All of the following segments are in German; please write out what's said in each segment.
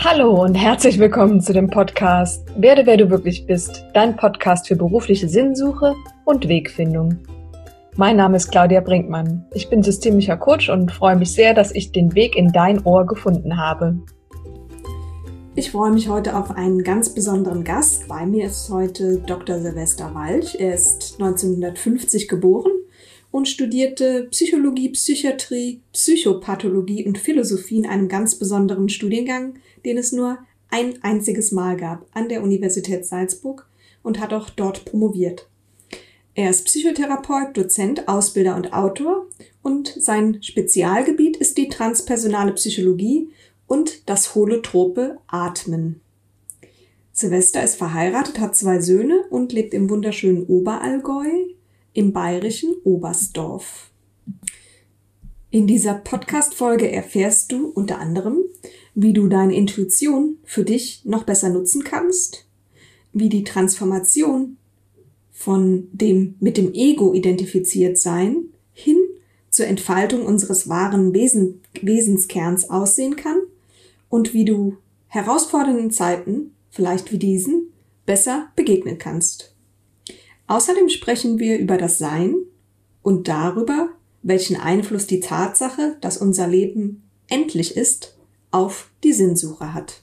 Hallo und herzlich willkommen zu dem Podcast Werde, wer du wirklich bist, dein Podcast für berufliche Sinnsuche und Wegfindung. Mein Name ist Claudia Brinkmann. Ich bin systemischer Coach und freue mich sehr, dass ich den Weg in dein Ohr gefunden habe. Ich freue mich heute auf einen ganz besonderen Gast. Bei mir ist heute Dr. Silvester Walch. Er ist 1950 geboren und studierte Psychologie, Psychiatrie, Psychopathologie und Philosophie in einem ganz besonderen Studiengang, den es nur ein einziges Mal gab, an der Universität Salzburg, und hat auch dort promoviert. Er ist Psychotherapeut, Dozent, Ausbilder und Autor, und sein Spezialgebiet ist die transpersonale Psychologie und das holotrope Atmen. Silvester ist verheiratet, hat 2 Söhne und lebt im wunderschönen Oberallgäu im bayerischen Oberstdorf. In dieser Podcast-Folge erfährst du unter anderem, wie du deine Intuition für dich noch besser nutzen kannst, wie die Transformation von dem mit dem Ego identifiziert sein hin zur Entfaltung unseres wahren Wesenskerns aussehen kann und wie du herausfordernden Zeiten, vielleicht wie diesen, besser begegnen kannst. Außerdem sprechen wir über das Sein und darüber, welchen Einfluss die Tatsache, dass unser Leben endlich ist, auf die Sinnsuche hat.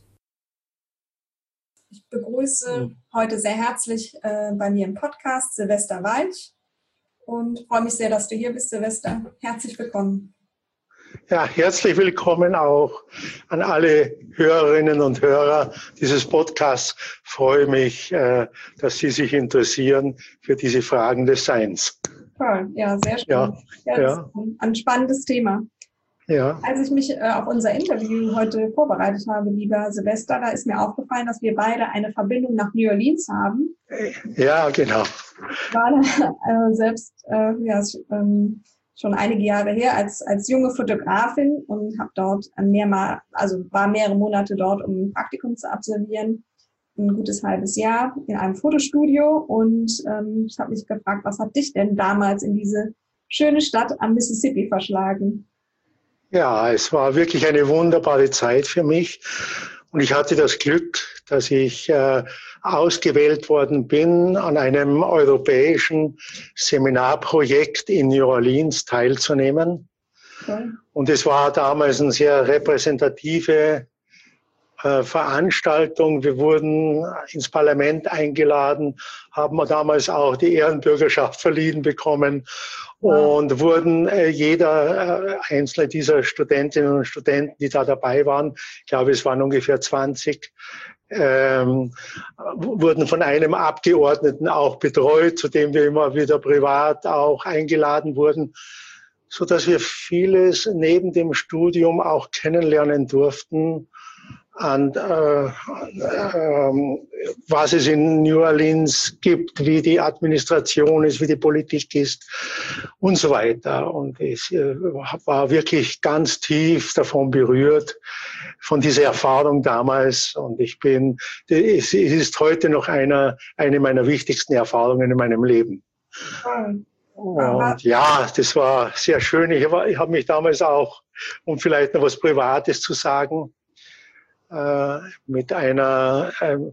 Ich begrüße heute sehr herzlich bei mir im Podcast Silvester Walch und freue mich sehr, dass du hier bist, Silvester. Herzlich willkommen. Ja, herzlich willkommen auch an alle Hörerinnen und Hörer dieses Podcasts. Ich freue mich, dass Sie sich interessieren für diese Fragen des Seins. Toll, ja, sehr schön. Ja, das ist ein spannendes Thema. Ja. Als ich mich auf unser Interview heute vorbereitet habe, lieber Silvester, da ist mir aufgefallen, dass wir beide eine Verbindung nach New Orleans haben. Ja, genau. Ich war da selbst schon einige Jahre her als junge Fotografin und habe dort war mehrere Monate dort, um ein Praktikum zu absolvieren, ein gutes halbes Jahr in einem Fotostudio, und ich habe mich gefragt, was hat dich denn damals in diese schöne Stadt am Mississippi verschlagen? Ja, es war wirklich eine wunderbare Zeit für mich und ich hatte das Glück, dass ich ausgewählt worden bin, an einem europäischen Seminarprojekt in New Orleans teilzunehmen. Okay. Und es war damals eine sehr repräsentative Veranstaltung. Wir wurden ins Parlament eingeladen, haben damals auch die Ehrenbürgerschaft verliehen bekommen und wurden jeder einzelne dieser Studentinnen und Studenten, die da dabei waren, ich glaube, es waren ungefähr 20, wurden von einem Abgeordneten auch betreut, zu dem wir immer wieder privat auch eingeladen wurden, so dass wir vieles neben dem Studium auch kennenlernen durften, und was es in New Orleans gibt, wie die Administration ist, wie die Politik ist und so weiter. Und ich war wirklich ganz tief davon berührt, von dieser Erfahrung damals. Und es ist heute noch eine meiner wichtigsten Erfahrungen in meinem Leben. Und ja, das war sehr schön. Ich habe mich damals auch, um vielleicht noch was Privates zu sagen, mit einer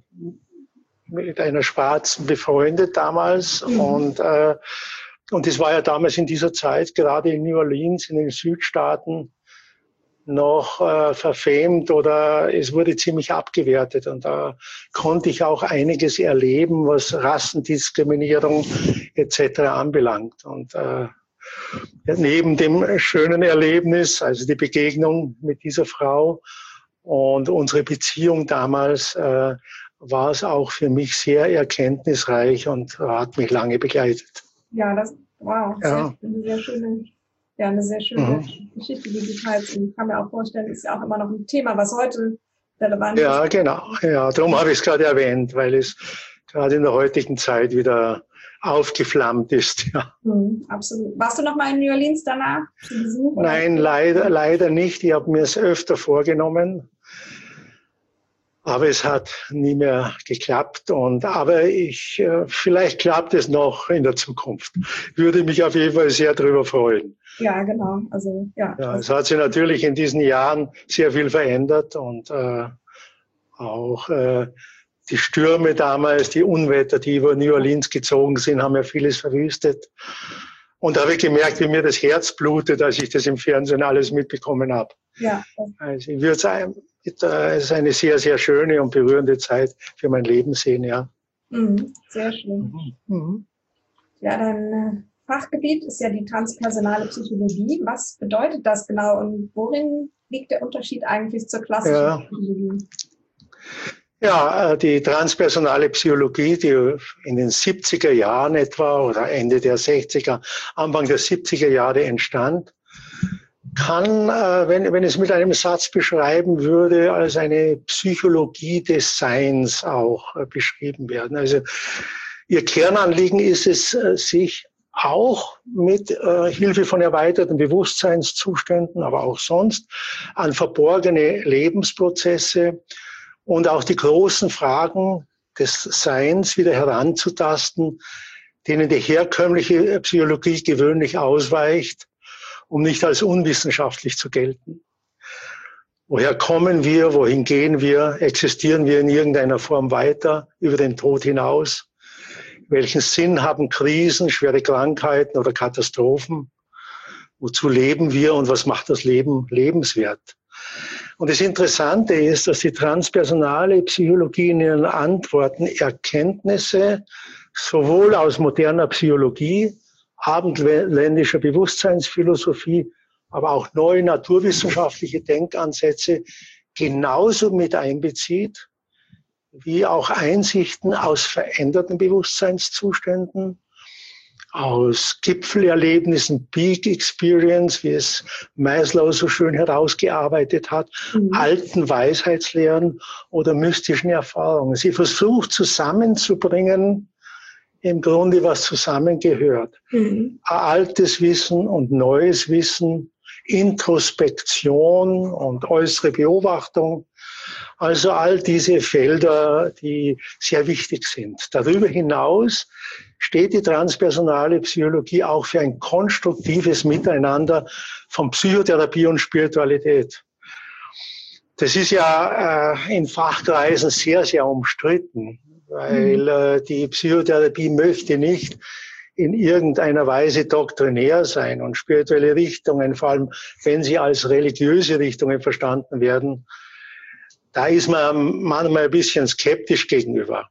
Schwarzen befreundet damals. Und es war ja damals in dieser Zeit, gerade in New Orleans, in den Südstaaten, noch verfemt oder es wurde ziemlich abgewertet. Und da konnte ich auch einiges erleben, was Rassendiskriminierung etc. anbelangt. Und neben dem schönen Erlebnis, also die Begegnung mit dieser Frau, und unsere Beziehung damals war es auch für mich sehr erkenntnisreich und hat mich lange begleitet. Ja, eine sehr schöne Geschichte, die du teilst. Und ich kann mir auch vorstellen, ist ja auch immer noch ein Thema, was heute relevant ist. Ja, genau. Ja, darum habe ich es gerade erwähnt, weil es gerade in der heutigen Zeit wieder aufgeflammt ist. Ja. Absolut. Warst du noch mal in New Orleans danach zu Besuch? Nein, leider nicht. Ich habe mir es öfter vorgenommen. Aber es hat nie mehr geklappt. Aber vielleicht klappt es noch in der Zukunft. Würde mich auf jeden Fall sehr darüber freuen. Ja, genau. Es hat sich natürlich in diesen Jahren sehr viel verändert und Auch die Stürme damals, die Unwetter, die über New Orleans gezogen sind, haben ja vieles verwüstet. Und da habe ich gemerkt, wie mir das Herz blutet, als ich das im Fernsehen alles mitbekommen habe. Ja. Also ich würde sagen, es ist eine sehr, sehr schöne und berührende Zeit für mein Leben sehen, ja. Sehr schön. Ja, dein Fachgebiet ist ja die transpersonale Psychologie. Was bedeutet das genau und worin liegt der Unterschied eigentlich zur klassischen Psychologie? Ja, die transpersonale Psychologie, die in den 70er Jahren etwa oder Ende der 60er, Anfang der 70er Jahre entstand, kann, wenn es mit einem Satz beschreiben würde, als eine Psychologie des Seins auch beschrieben werden. Also ihr Kernanliegen ist es, sich auch mit Hilfe von erweiterten Bewusstseinszuständen, aber auch sonst an verborgene Lebensprozesse und auch die großen Fragen des Seins wieder heranzutasten, denen die herkömmliche Psychologie gewöhnlich ausweicht, um nicht als unwissenschaftlich zu gelten. Woher kommen wir? Wohin gehen wir? Existieren wir in irgendeiner Form weiter über den Tod hinaus? Welchen Sinn haben Krisen, schwere Krankheiten oder Katastrophen? Wozu leben wir und was macht das Leben lebenswert? Und das Interessante ist, dass die transpersonale Psychologie in ihren Antworten Erkenntnisse sowohl aus moderner Psychologie, abendländischer Bewusstseinsphilosophie, aber auch neue naturwissenschaftliche Denkansätze genauso mit einbezieht, wie auch Einsichten aus veränderten Bewusstseinszuständen, aus Gipfelerlebnissen, Peak Experience, wie es Maslow so schön herausgearbeitet hat, alten Weisheitslehren oder mystischen Erfahrungen. Sie versucht zusammenzubringen, im Grunde was zusammengehört. Altes Wissen und neues Wissen, Introspektion und äußere Beobachtung. Also all diese Felder, die sehr wichtig sind. Darüber hinaus steht die transpersonale Psychologie auch für ein konstruktives Miteinander von Psychotherapie und Spiritualität. Das ist ja in Fachkreisen sehr, sehr umstritten, weil die Psychotherapie möchte nicht in irgendeiner Weise doktrinär sein und spirituelle Richtungen, vor allem wenn sie als religiöse Richtungen verstanden werden, da ist man manchmal ein bisschen skeptisch gegenüber,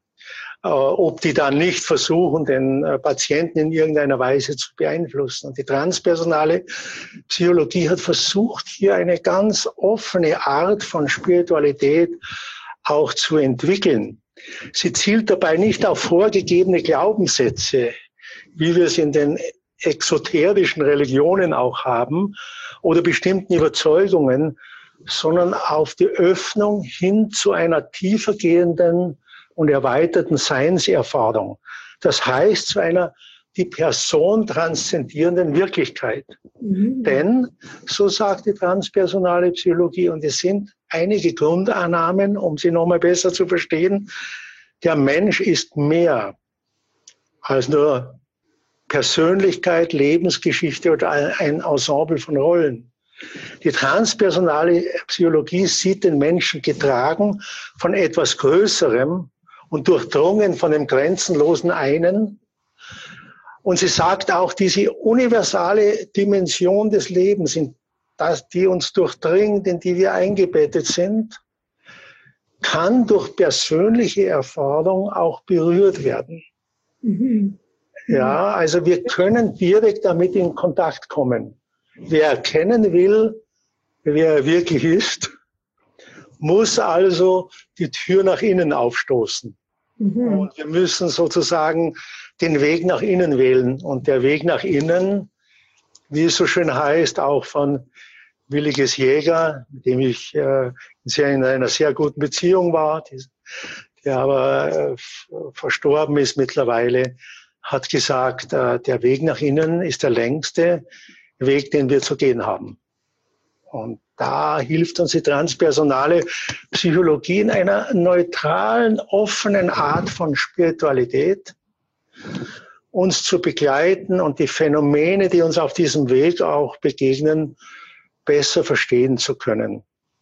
ob die dann nicht versuchen, den Patienten in irgendeiner Weise zu beeinflussen. Und die transpersonale Psychologie hat versucht, hier eine ganz offene Art von Spiritualität auch zu entwickeln. Sie zielt dabei nicht auf vorgegebene Glaubenssätze, wie wir es in den exoterischen Religionen auch haben, oder bestimmten Überzeugungen, sondern auf die Öffnung hin zu einer tiefer gehenden und erweiterten Seinserfahrung. Das heißt, zu einer die Person transzendierenden Wirklichkeit. Denn, so sagt die transpersonale Psychologie, und es sind einige Grundannahmen, um sie nochmal besser zu verstehen, der Mensch ist mehr als nur Persönlichkeit, Lebensgeschichte oder ein Ensemble von Rollen. Die transpersonale Psychologie sieht den Menschen getragen von etwas Größerem und durchdrungen von dem grenzenlosen Einen. Und sie sagt auch, diese universale Dimension des Lebens, die uns durchdringt, in die wir eingebettet sind, kann durch persönliche Erfahrung auch berührt werden. Ja, also wir können direkt damit in Kontakt kommen. Wer erkennen will, wer er wirklich ist, muss also die Tür nach innen aufstoßen. Und wir müssen sozusagen den Weg nach innen wählen. Und der Weg nach innen, wie es so schön heißt, auch von Williges Jäger, mit dem ich in einer sehr guten Beziehung war, der aber verstorben ist mittlerweile, hat gesagt, der Weg nach innen ist der längste Weg, den wir zu gehen haben. Und da hilft uns die transpersonale Psychologie in einer neutralen, offenen Art von Spiritualität, uns zu begleiten und die Phänomene, die uns auf diesem Weg auch begegnen, besser verstehen zu können.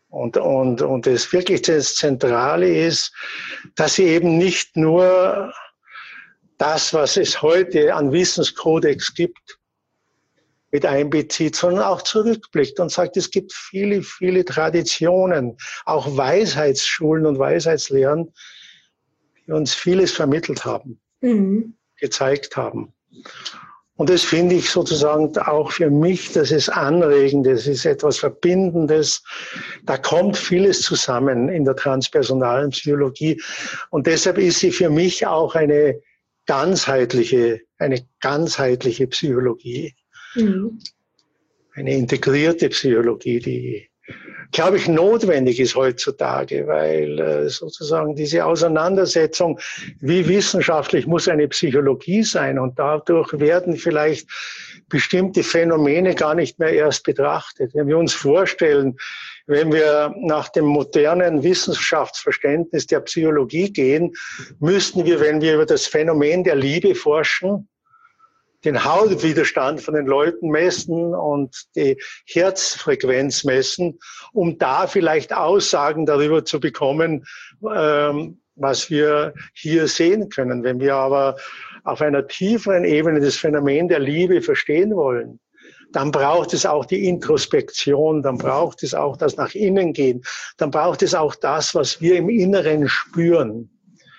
Und das wirklich das Zentrale ist, dass sie eben nicht nur das, was es heute an Wissenskodex gibt, mit einbezieht, sondern auch zurückblickt und sagt, es gibt viele, viele Traditionen, auch Weisheitsschulen und Weisheitslehren, die uns vieles vermittelt haben, gezeigt haben. Und das finde ich sozusagen auch für mich, das ist anregend, das ist etwas Verbindendes. Da kommt vieles zusammen in der transpersonalen Psychologie. Und deshalb ist sie für mich auch eine ganzheitliche Psychologie. Eine integrierte Psychologie, die, glaube ich, notwendig ist heutzutage, weil sozusagen diese Auseinandersetzung, wie wissenschaftlich muss eine Psychologie sein, und dadurch werden vielleicht bestimmte Phänomene gar nicht mehr erst betrachtet. Wenn wir uns vorstellen, wenn wir nach dem modernen Wissenschaftsverständnis der Psychologie gehen, müssten wir, wenn wir über das Phänomen der Liebe forschen, den Hautwiderstand von den Leuten messen und die Herzfrequenz messen, um da vielleicht Aussagen darüber zu bekommen, was wir hier sehen können. Wenn wir aber auf einer tieferen Ebene das Phänomen der Liebe verstehen wollen, dann braucht es auch die Introspektion, dann braucht es auch das nach innen gehen, dann braucht es auch das, was wir im Inneren spüren.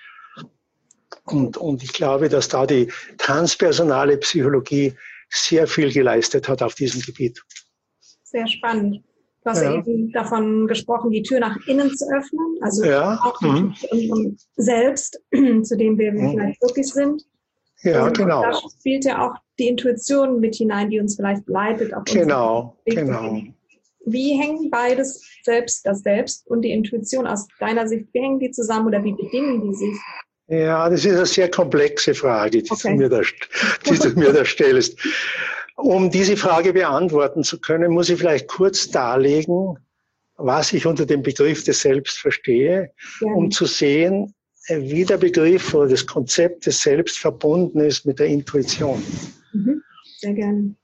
Und ich glaube, dass da die transpersonale Psychologie sehr viel geleistet hat auf diesem Gebiet. Sehr spannend. Du hast eben davon gesprochen, die Tür nach innen zu öffnen, also auch und selbst, zu dem wir vielleicht wirklich sind. Ja, und genau. Da spielt ja auch die Intuition mit hinein, die uns vielleicht leitet. Auf genau. Wie hängen beides, das Selbst und die Intuition aus deiner Sicht, wie hängen die zusammen oder wie bedingen die sich? Ja, das ist eine sehr komplexe Frage, die du mir da stellst. Um diese Frage beantworten zu können, muss ich vielleicht kurz darlegen, was ich unter dem Begriff des Selbst verstehe, um zu sehen, wie der Begriff oder das Konzept des Selbst verbunden ist mit der Intuition. Sehr gerne.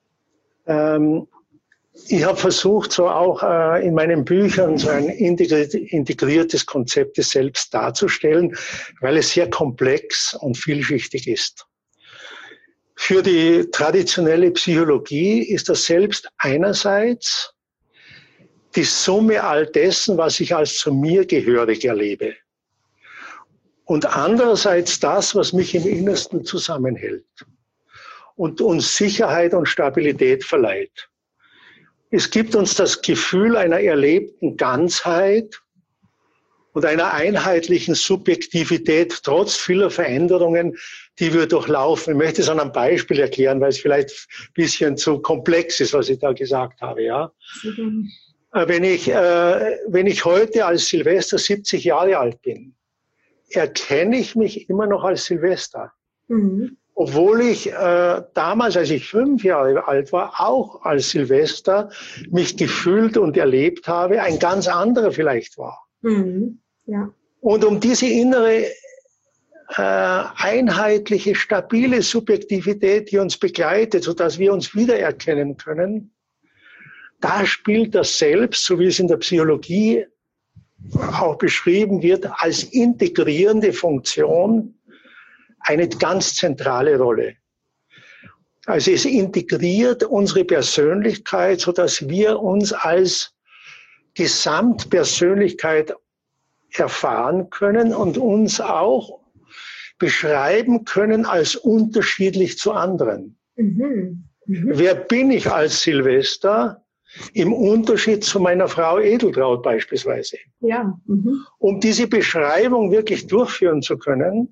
Ich habe versucht, so auch in meinen Büchern so ein integriertes Konzept des Selbst darzustellen, weil es sehr komplex und vielschichtig ist. Für die traditionelle Psychologie ist das Selbst einerseits die Summe all dessen, was ich als zu mir gehörig erlebe. Und andererseits das, was mich im Innersten zusammenhält und uns Sicherheit und Stabilität verleiht. Es gibt uns das Gefühl einer erlebten Ganzheit und einer einheitlichen Subjektivität trotz vieler Veränderungen, die wir durchlaufen. Ich möchte es an einem Beispiel erklären, weil es vielleicht ein bisschen zu komplex ist, was ich da gesagt habe. Ja? Wenn ich heute als Silvester 70 Jahre alt bin, erkenne ich mich immer noch als Silvester. Obwohl ich damals, als ich 5 Jahre alt war, auch als Silvester mich gefühlt und erlebt habe, ein ganz anderer vielleicht war. Ja. Und um diese innere, einheitliche, stabile Subjektivität, die uns begleitet, sodass wir uns wiedererkennen können, da spielt das Selbst, so wie es in der Psychologie auch beschrieben wird, als integrierende Funktion eine ganz zentrale Rolle. Also es integriert unsere Persönlichkeit, sodass wir uns als Gesamtpersönlichkeit erfahren können und uns auch beschreiben können als unterschiedlich zu anderen. Wer bin ich als Silvester im Unterschied zu meiner Frau Edeltraud beispielsweise? Ja. Um diese Beschreibung wirklich durchführen zu können,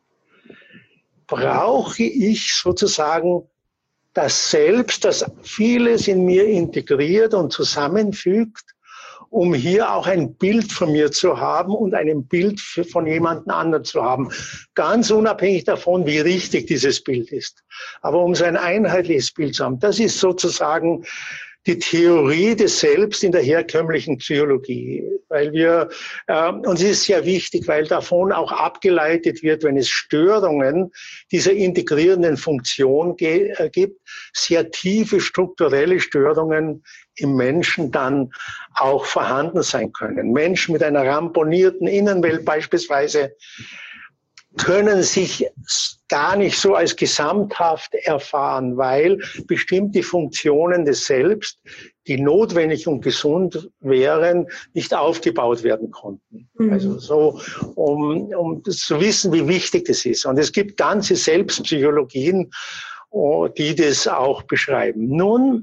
brauche ich sozusagen das Selbst, das vieles in mir integriert und zusammenfügt, um hier auch ein Bild von mir zu haben und ein Bild von jemandem anderen zu haben. Ganz unabhängig davon, wie richtig dieses Bild ist. Aber um so ein einheitliches Bild zu haben, das ist sozusagen die Theorie des Selbst in der herkömmlichen Psychologie, weil und es ist sehr wichtig, weil davon auch abgeleitet wird, wenn es Störungen dieser integrierenden Funktion gibt, sehr tiefe strukturelle Störungen im Menschen dann auch vorhanden sein können. Menschen mit einer ramponierten Innenwelt beispielsweise können sich gar nicht so als gesamthaft erfahren, weil bestimmte Funktionen des Selbst, die notwendig und gesund wären, nicht aufgebaut werden konnten. Mhm. Also so, um zu wissen, wie wichtig das ist. Und es gibt ganze Selbstpsychologien, die das auch beschreiben. Nun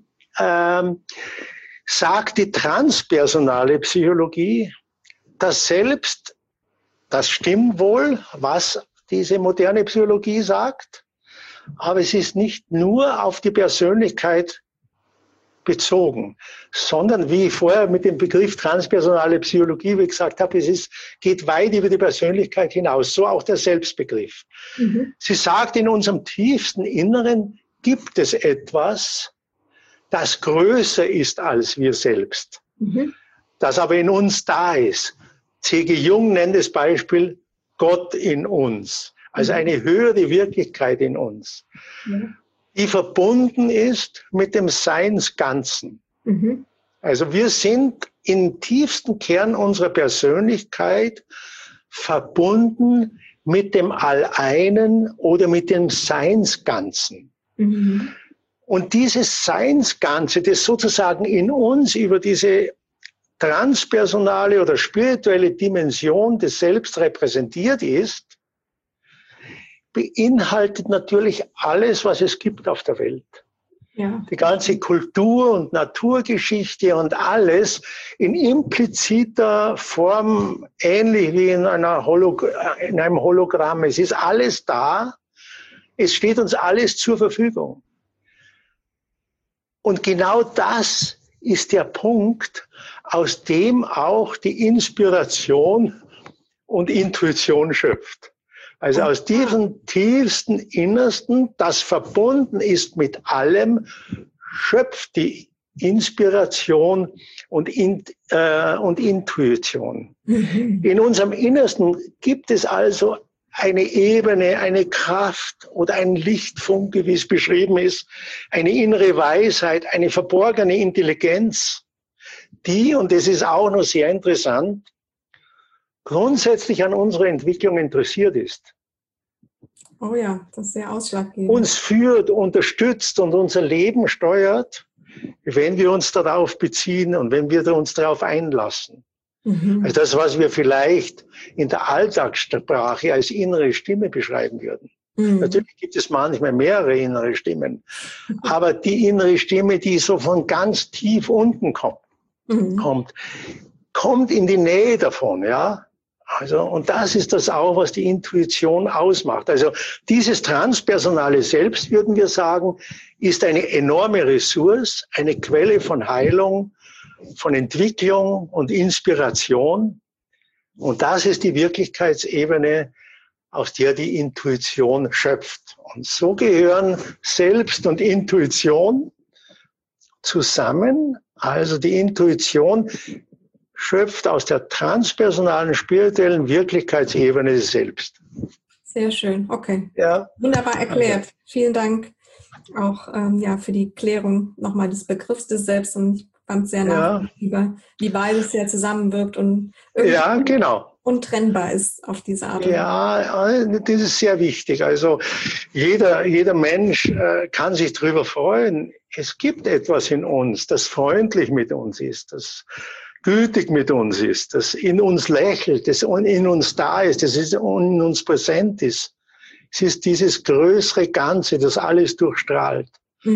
sagt die transpersonale Psychologie, das Selbst, das stimmt wohl, was diese moderne Psychologie sagt, aber es ist nicht nur auf die Persönlichkeit bezogen, sondern wie ich vorher mit dem Begriff transpersonale Psychologie, wie ich gesagt habe, geht weit über die Persönlichkeit hinaus, so auch der Selbstbegriff. Mhm. Sie sagt, in unserem tiefsten Inneren gibt es etwas, das größer ist als wir selbst, das aber in uns da ist. C.G. Jung nennt das Beispiel Gott in uns, also eine höhere Wirklichkeit in uns, die verbunden ist mit dem Seinsganzen. Also wir sind im tiefsten Kern unserer Persönlichkeit verbunden mit dem Alleinen oder mit dem Seinsganzen. Und dieses Seinsganze, das sozusagen in uns über diese transpersonale oder spirituelle Dimension des Selbst repräsentiert ist, beinhaltet natürlich alles, was es gibt auf der Welt. Ja. Die ganze Kultur- und Naturgeschichte und alles in impliziter Form, ähnlich wie in einem Hologramm. Es ist alles da. Es steht uns alles zur Verfügung. Und genau das ist der Punkt, aus dem auch die Inspiration und Intuition schöpft. Also aus diesem tiefsten Innersten, das verbunden ist mit allem, schöpft die Inspiration und Intuition. In unserem Innersten gibt es also eine Ebene, eine Kraft oder ein Lichtfunke, wie es beschrieben ist, eine innere Weisheit, eine verborgene Intelligenz, die, und das ist auch noch sehr interessant, grundsätzlich an unserer Entwicklung interessiert ist. Oh ja, das ist sehr ausschlaggebend. Uns führt, unterstützt und unser Leben steuert, wenn wir uns darauf beziehen und wenn wir uns darauf einlassen. Also das, was wir vielleicht in der Alltagssprache als innere Stimme beschreiben würden. Natürlich gibt es manchmal mehrere innere Stimmen, aber die innere Stimme, die so von ganz tief unten kommt in die Nähe davon, ja. Also, und das ist das auch, was die Intuition ausmacht. Also dieses transpersonale Selbst, würden wir sagen, ist eine enorme Ressource, eine Quelle von Heilung, von Entwicklung und Inspiration. Und das ist die Wirklichkeitsebene, aus der die Intuition schöpft. Und so gehören Selbst und Intuition zusammen. Also die Intuition schöpft aus der transpersonalen, spirituellen Wirklichkeitsebene des Selbst. Sehr schön, okay. Ja. Wunderbar erklärt. Okay. Vielen Dank auch für die Klärung nochmal des Begriffs des Selbst. Und ich fand es sehr nachvollziehbar, wie beides ja zusammenwirkt und untrennbar ist auf diese Art und Weise. Ja, das ist sehr wichtig. Also jeder Mensch kann sich darüber freuen. Es gibt etwas in uns, das freundlich mit uns ist, das gütig mit uns ist, das in uns lächelt, das in uns da ist, das in uns präsent ist. Es ist dieses größere Ganze, das alles durchstrahlt.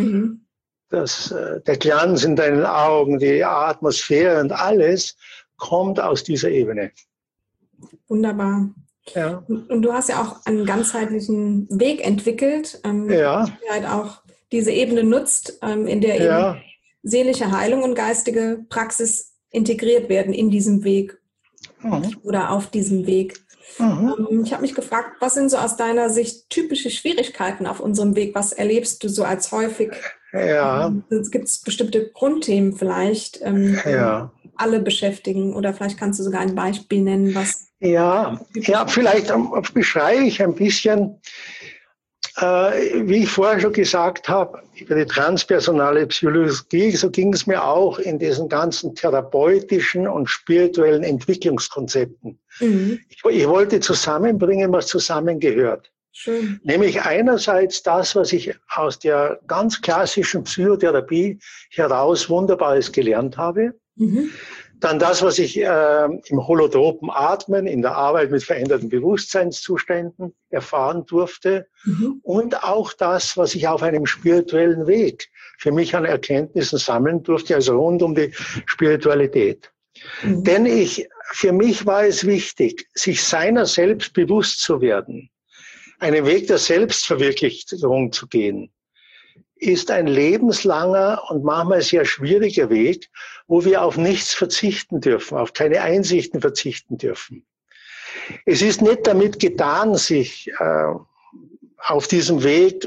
Der Glanz in deinen Augen, die Atmosphäre und alles kommt aus dieser Ebene. Wunderbar. Ja. Und du hast ja auch einen ganzheitlichen Weg entwickelt, der halt auch diese Ebene nutzt, in der eben seelische Heilung und geistige Praxis integriert werden in diesem Weg oder auf diesem Weg. Ich habe mich gefragt, was sind so aus deiner Sicht typische Schwierigkeiten auf unserem Weg? Was erlebst du so als häufig Ja, Es gibt bestimmte Grundthemen vielleicht, ja. alle beschäftigen, oder vielleicht kannst du sogar ein Beispiel nennen, was Ja, vielleicht beschreibe ich ein bisschen, wie ich vorher schon gesagt habe, über die transpersonale Psychologie, so ging es mir auch in diesen ganzen therapeutischen und spirituellen Entwicklungskonzepten. Ich wollte zusammenbringen, was zusammengehört. Schön. Nämlich einerseits das, was ich aus der ganz klassischen Psychotherapie heraus Wunderbares gelernt habe. Dann das, was ich im holotropen Atmen, in der Arbeit mit veränderten Bewusstseinszuständen erfahren durfte. Und auch das, was ich auf einem spirituellen Weg für mich an Erkenntnissen sammeln durfte, also rund um die Spiritualität. Denn für mich war es wichtig, sich seiner selbst bewusst zu werden, einen Weg der Selbstverwirklichung zu gehen, ist ein lebenslanger und manchmal sehr schwieriger Weg, wo wir auf nichts verzichten dürfen, auf keine Einsichten verzichten dürfen. Es ist nicht damit getan, sich auf diesem Weg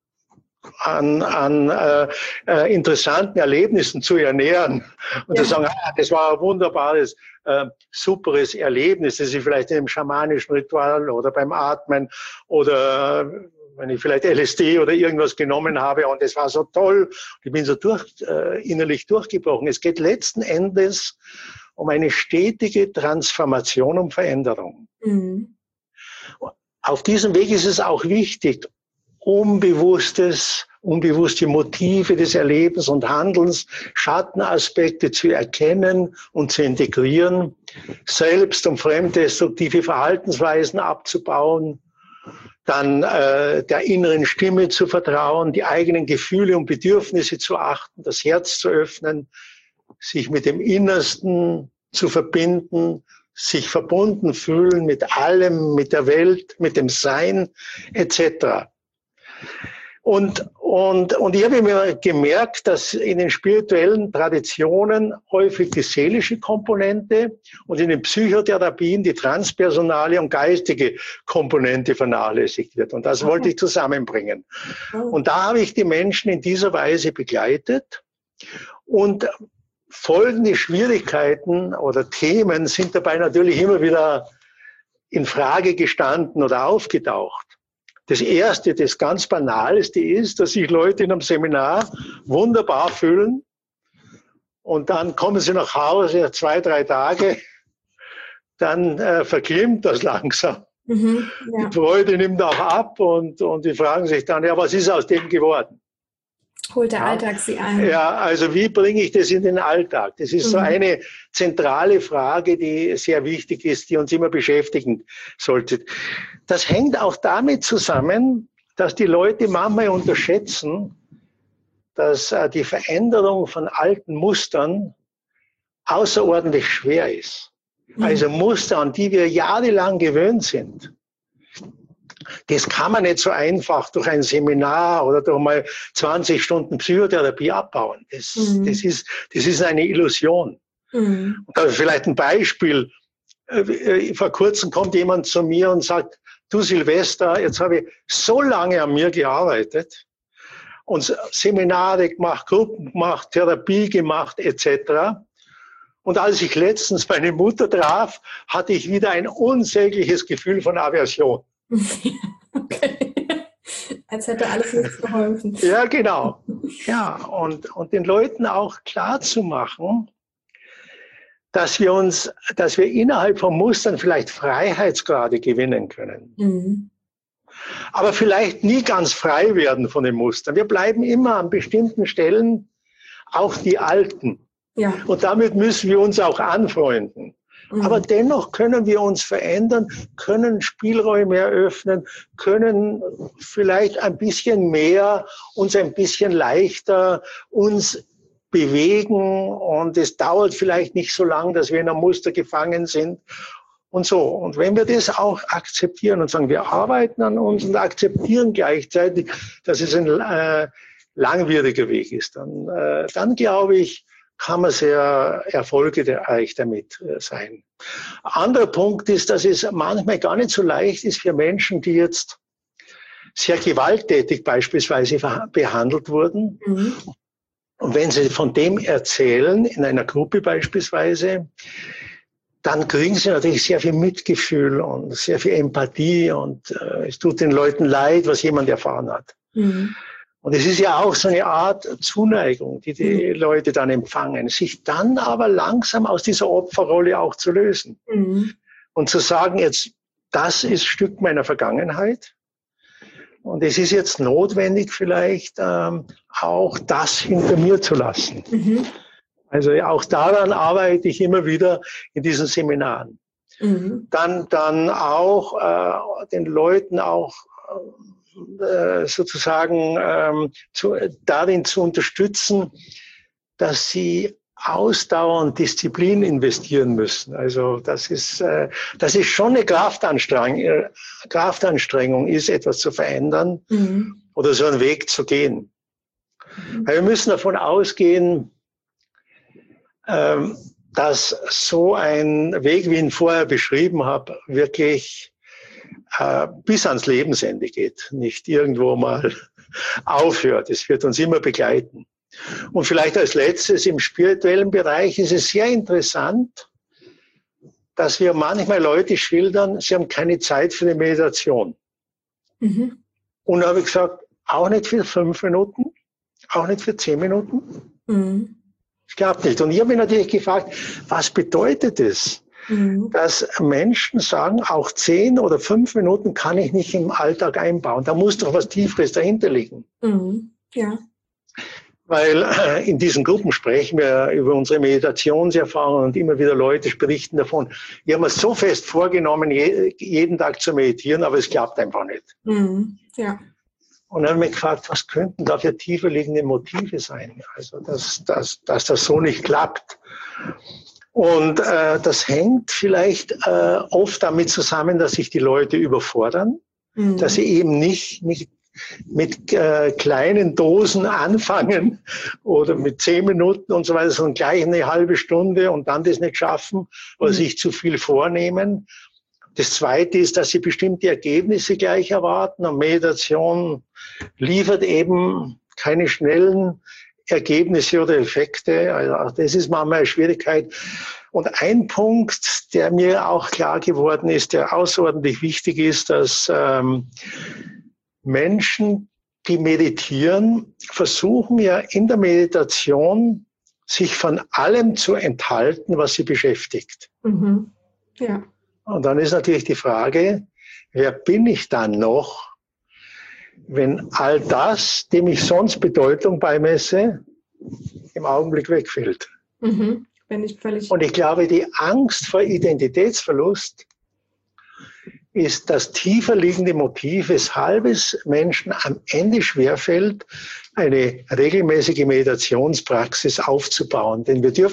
an interessanten Erlebnissen zu ernähren und zu sagen, das war ein wunderbares, superes Erlebnis, das ich vielleicht in einem schamanischen Ritual oder beim Atmen oder wenn ich vielleicht LSD oder irgendwas genommen habe und es war so toll, ich bin so innerlich durchgebrochen. Es geht letzten Endes um eine stetige Transformation, um Veränderung. Auf diesem Weg ist es auch wichtig, unbewusste Motive des Erlebens und Handelns, Schattenaspekte zu erkennen und zu integrieren, selbst- und fremddestruktive Verhaltensweisen abzubauen, dann der inneren Stimme zu vertrauen, die eigenen Gefühle und Bedürfnisse zu achten, das Herz zu öffnen, sich mit dem Innersten zu verbinden, sich verbunden fühlen mit allem, mit der Welt, mit dem Sein etc. Und ich habe mir gemerkt, dass in den spirituellen Traditionen häufig die seelische Komponente und in den Psychotherapien die transpersonale und geistige Komponente vernachlässigt wird. Und das wollte ich zusammenbringen. Und da habe ich die Menschen in dieser Weise begleitet. Und folgende Schwierigkeiten oder Themen sind dabei natürlich immer wieder in Frage gestanden oder aufgetaucht. Das Erste, das ganz Banalste ist, dass sich Leute in einem Seminar wunderbar fühlen und dann kommen sie nach Hause 2, 3 Tage, dann verklimmt das langsam. Die Freude nimmt auch ab und die fragen sich dann, ja, was ist aus dem geworden? Holt der Alltag sie ein? Ja, also wie bringe ich das in den Alltag? Das ist so eine zentrale Frage, die sehr wichtig ist, die uns immer beschäftigen sollte. Das hängt auch damit zusammen, dass die Leute manchmal unterschätzen, dass die Veränderung von alten Mustern außerordentlich schwer ist. Also Muster, an die wir jahrelang gewöhnt sind. Das kann man nicht so einfach durch ein Seminar oder durch mal 20 Stunden Psychotherapie abbauen. Das ist eine Illusion. Und da vielleicht ein Beispiel. Vor kurzem kommt jemand zu mir und sagt, du Silvester, jetzt habe ich so lange an mir gearbeitet und Seminare gemacht, Gruppen gemacht, Therapie gemacht etc. Und als ich letztens meine Mutter traf, hatte ich wieder ein unsägliches Gefühl von Aversion. Okay. Als hätte alles nichts geholfen. Ja, genau. Ja, und den Leuten auch klar zu machen, dass wir innerhalb von Mustern vielleicht Freiheitsgrade gewinnen können. Aber vielleicht nie ganz frei werden von den Mustern. Wir bleiben immer an bestimmten Stellen auch die Alten. Ja. Und damit müssen wir uns auch anfreunden. Aber dennoch können wir uns verändern, können Spielräume eröffnen, können vielleicht ein bisschen mehr, uns ein bisschen leichter uns bewegen. Und es dauert vielleicht nicht so lang, dass wir in einem Muster gefangen sind. Und so. Und wenn wir das auch akzeptieren und sagen, wir arbeiten an uns und akzeptieren gleichzeitig, dass es ein langwieriger Weg ist, dann glaube ich, kann man sehr erfolgreich damit sein. Anderer Punkt ist, dass es manchmal gar nicht so leicht ist für Menschen, die jetzt sehr gewalttätig beispielsweise behandelt wurden. Und wenn sie von dem erzählen, in einer Gruppe beispielsweise, dann kriegen sie natürlich sehr viel Mitgefühl und sehr viel Empathie und es tut den Leuten leid, was jemand erfahren hat. Und es ist ja auch so eine Art Zuneigung, die die Leute dann empfangen, sich dann aber langsam aus dieser Opferrolle auch zu lösen und zu sagen, jetzt, das ist Stück meiner Vergangenheit und es ist jetzt notwendig vielleicht auch das hinter mir zu lassen. Also auch daran arbeite ich immer wieder in diesen Seminaren. Dann auch den Leuten auch sozusagen darin zu unterstützen, dass sie ausdauernd Disziplin investieren müssen. Also das ist schon eine Kraftanstrengung ist, etwas zu verändern oder so einen Weg zu gehen. Weil wir müssen davon ausgehen, dass so ein Weg, wie ich ihn vorher beschrieben habe, wirklich bis ans Lebensende geht, nicht irgendwo mal aufhört. Es wird uns immer begleiten. Und vielleicht als letztes im spirituellen Bereich ist es sehr interessant, dass wir manchmal Leute schildern, sie haben keine Zeit für die Meditation. Und da habe ich gesagt, auch nicht für 5 Minuten, auch nicht für 10 Minuten. Das klappt nicht. Und ich habe mich natürlich gefragt, was bedeutet es, dass Menschen sagen, auch 10 oder 5 Minuten kann ich nicht im Alltag einbauen. Da muss doch was Tieferes dahinter liegen. Ja. Weil in diesen Gruppen sprechen wir über unsere Meditationserfahrungen und immer wieder Leute berichten davon. Ich habe mir so fest vorgenommen, jeden Tag zu meditieren, aber es klappt einfach nicht. Ja. Und dann habe ich mich gefragt, was könnten da für tiefer liegende Motive sein? Also, dass das so nicht klappt. Und das hängt vielleicht oft damit zusammen, dass sich die Leute überfordern, dass sie eben nicht mit kleinen Dosen anfangen oder mit 10 Minuten und so weiter, sondern gleich eine halbe Stunde und dann das nicht schaffen oder sich zu viel vornehmen. Das Zweite ist, dass sie bestimmte Ergebnisse gleich erwarten und Meditation liefert eben keine schnellen Ergebnisse oder Effekte. Also das ist manchmal eine Schwierigkeit. Und ein Punkt, der mir auch klar geworden ist, der außerordentlich wichtig ist, dass Menschen, die meditieren, versuchen ja in der Meditation, sich von allem zu enthalten, was sie beschäftigt. Ja. Und dann ist natürlich die Frage, wer bin ich dann noch, wenn all das, dem ich sonst Bedeutung beimesse, im Augenblick wegfällt. Bin ich völlig. Und ich glaube, die Angst vor Identitätsverlust ist das tiefer liegende Motiv, weshalb es Menschen am Ende schwerfällt, eine regelmäßige Meditationspraxis aufzubauen. Denn wir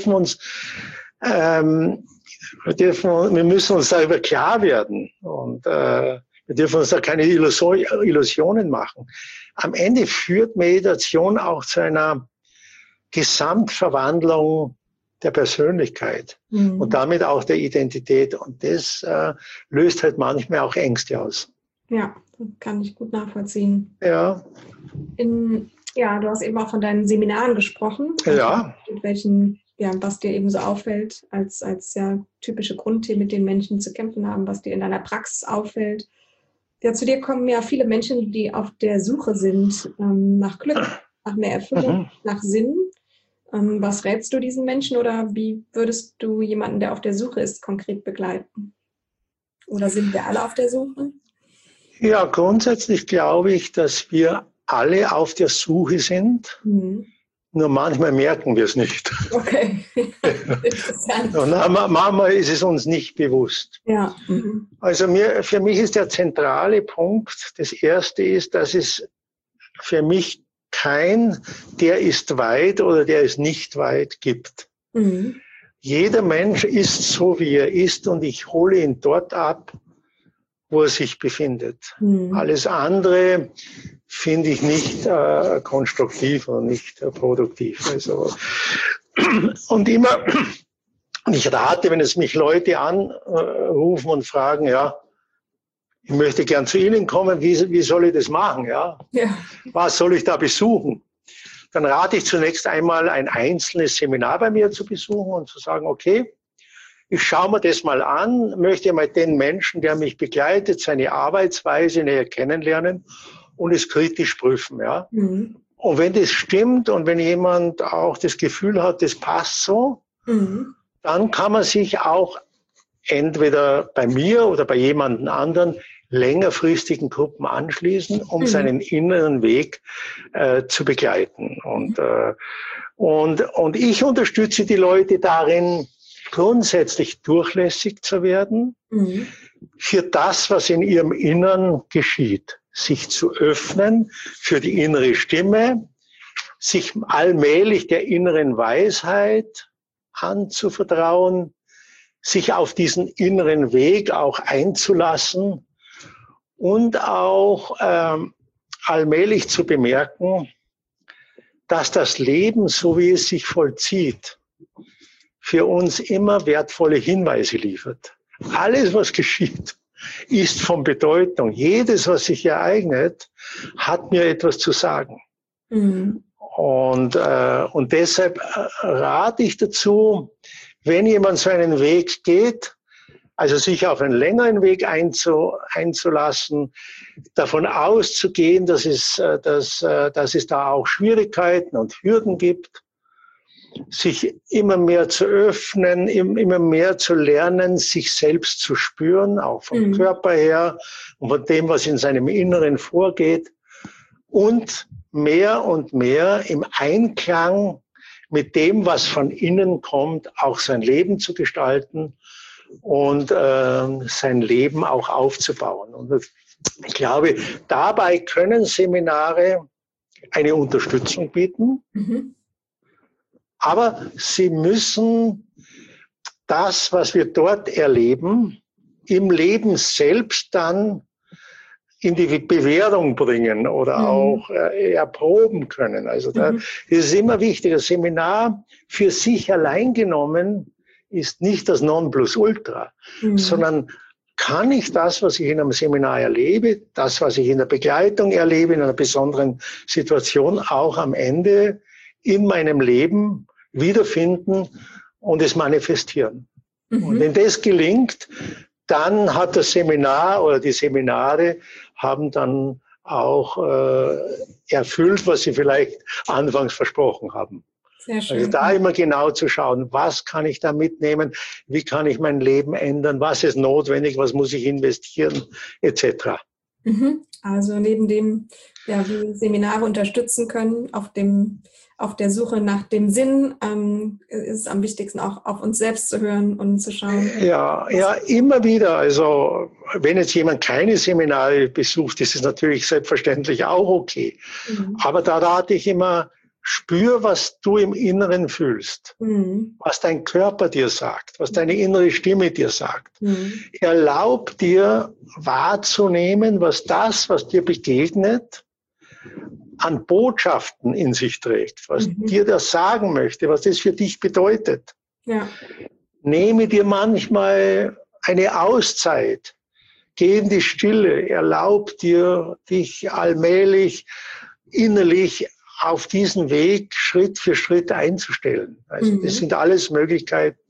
müssen uns darüber klar werden und wir dürfen uns da keine Illusionen machen. Am Ende führt Meditation auch zu einer Gesamtverwandlung der Persönlichkeit und damit auch der Identität. Und das löst halt manchmal auch Ängste aus. Ja, kann ich gut nachvollziehen. Ja. Du hast eben auch von deinen Seminaren gesprochen. Ja. Mit welchen, was dir eben so auffällt, als typische Grundthemen, mit denen Menschen zu kämpfen haben, was dir in deiner Praxis auffällt. Ja, zu dir kommen ja viele Menschen, die auf der Suche sind nach Glück, nach mehr Erfüllung, nach Sinn. Was rätst du diesen Menschen oder wie würdest du jemanden, der auf der Suche ist, konkret begleiten? Oder sind wir alle auf der Suche? Ja, grundsätzlich glaube ich, dass wir alle auf der Suche sind. Nur manchmal merken wir es nicht. Okay, interessant. Und manchmal ist es uns nicht bewusst. Ja. Also für mich ist der zentrale Punkt, das erste ist, dass es für mich kein, der ist weit oder der ist nicht weit gibt. Jeder Mensch ist so, wie er ist und ich hole ihn dort ab, wo er sich befindet. Alles andere finde ich nicht konstruktiv und nicht produktiv. Also, und ich rate, wenn es mich Leute anrufen und fragen, ich möchte gern zu Ihnen kommen, wie soll ich das machen? Ja? Ja. Was soll ich da besuchen? Dann rate ich zunächst einmal, ein einzelnes Seminar bei mir zu besuchen und zu sagen, okay, ich schaue mir das mal an, möchte mal den Menschen, der mich begleitet, seine Arbeitsweise näher kennenlernen und es kritisch prüfen. Ja? Mhm. Und wenn das stimmt und wenn jemand auch das Gefühl hat, das passt so, dann kann man sich auch entweder bei mir oder bei jemandem anderen längerfristigen Gruppen anschließen, um seinen inneren Weg zu begleiten. Und ich unterstütze die Leute darin, grundsätzlich durchlässig zu werden für das, was in ihrem Innern geschieht. Sich zu öffnen für die innere Stimme, sich allmählich der inneren Weisheit anzuvertrauen, sich auf diesen inneren Weg auch einzulassen und auch allmählich zu bemerken, dass das Leben, so wie es sich vollzieht, für uns immer wertvolle Hinweise liefert. Alles, was geschieht, ist von Bedeutung. Jedes, was sich ereignet, hat mir etwas zu sagen. Und deshalb rate ich dazu, wenn jemand so einen Weg geht, also sich auf einen längeren Weg einzulassen, davon auszugehen, dass es da auch Schwierigkeiten und Hürden gibt, sich immer mehr zu öffnen, immer mehr zu lernen, sich selbst zu spüren, auch vom Körper her und von dem, was in seinem Inneren vorgeht und mehr im Einklang mit dem, was von innen kommt, auch sein Leben zu gestalten und sein Leben auch aufzubauen. Und ich glaube, dabei können Seminare eine Unterstützung bieten, aber sie müssen das, was wir dort erleben, im Leben selbst dann in die Bewährung bringen oder auch erproben können. Also da ist es immer wichtig, das Seminar für sich allein genommen ist nicht das Nonplusultra, sondern kann ich das, was ich in einem Seminar erlebe, das, was ich in der Begleitung erlebe, in einer besonderen Situation, auch am Ende in meinem Leben wiederfinden und es manifestieren. Und wenn das gelingt, dann hat das Seminar oder die Seminare haben dann auch erfüllt, was sie vielleicht anfangs versprochen haben. Sehr schön. Also da immer genau zu schauen, was kann ich da mitnehmen, wie kann ich mein Leben ändern, was ist notwendig, was muss ich investieren, etc. Also neben dem, ja, wie Seminare unterstützen können, auf der Suche nach dem Sinn, ist es am wichtigsten auch auf uns selbst zu hören und zu schauen. Ja, immer wieder. Also wenn jetzt jemand keine Seminare besucht, ist es natürlich selbstverständlich auch okay. Aber da rate ich immer, spür, was du im Inneren fühlst, was dein Körper dir sagt, was deine innere Stimme dir sagt. Erlaub dir wahrzunehmen, was dir begegnet, an Botschaften in sich trägt, was dir das sagen möchte, was das für dich bedeutet. Ja. Nehme dir manchmal eine Auszeit, geh in die Stille, erlaub dir, dich allmählich innerlich auf diesen Weg Schritt für Schritt einzustellen. Also das sind alles Möglichkeiten,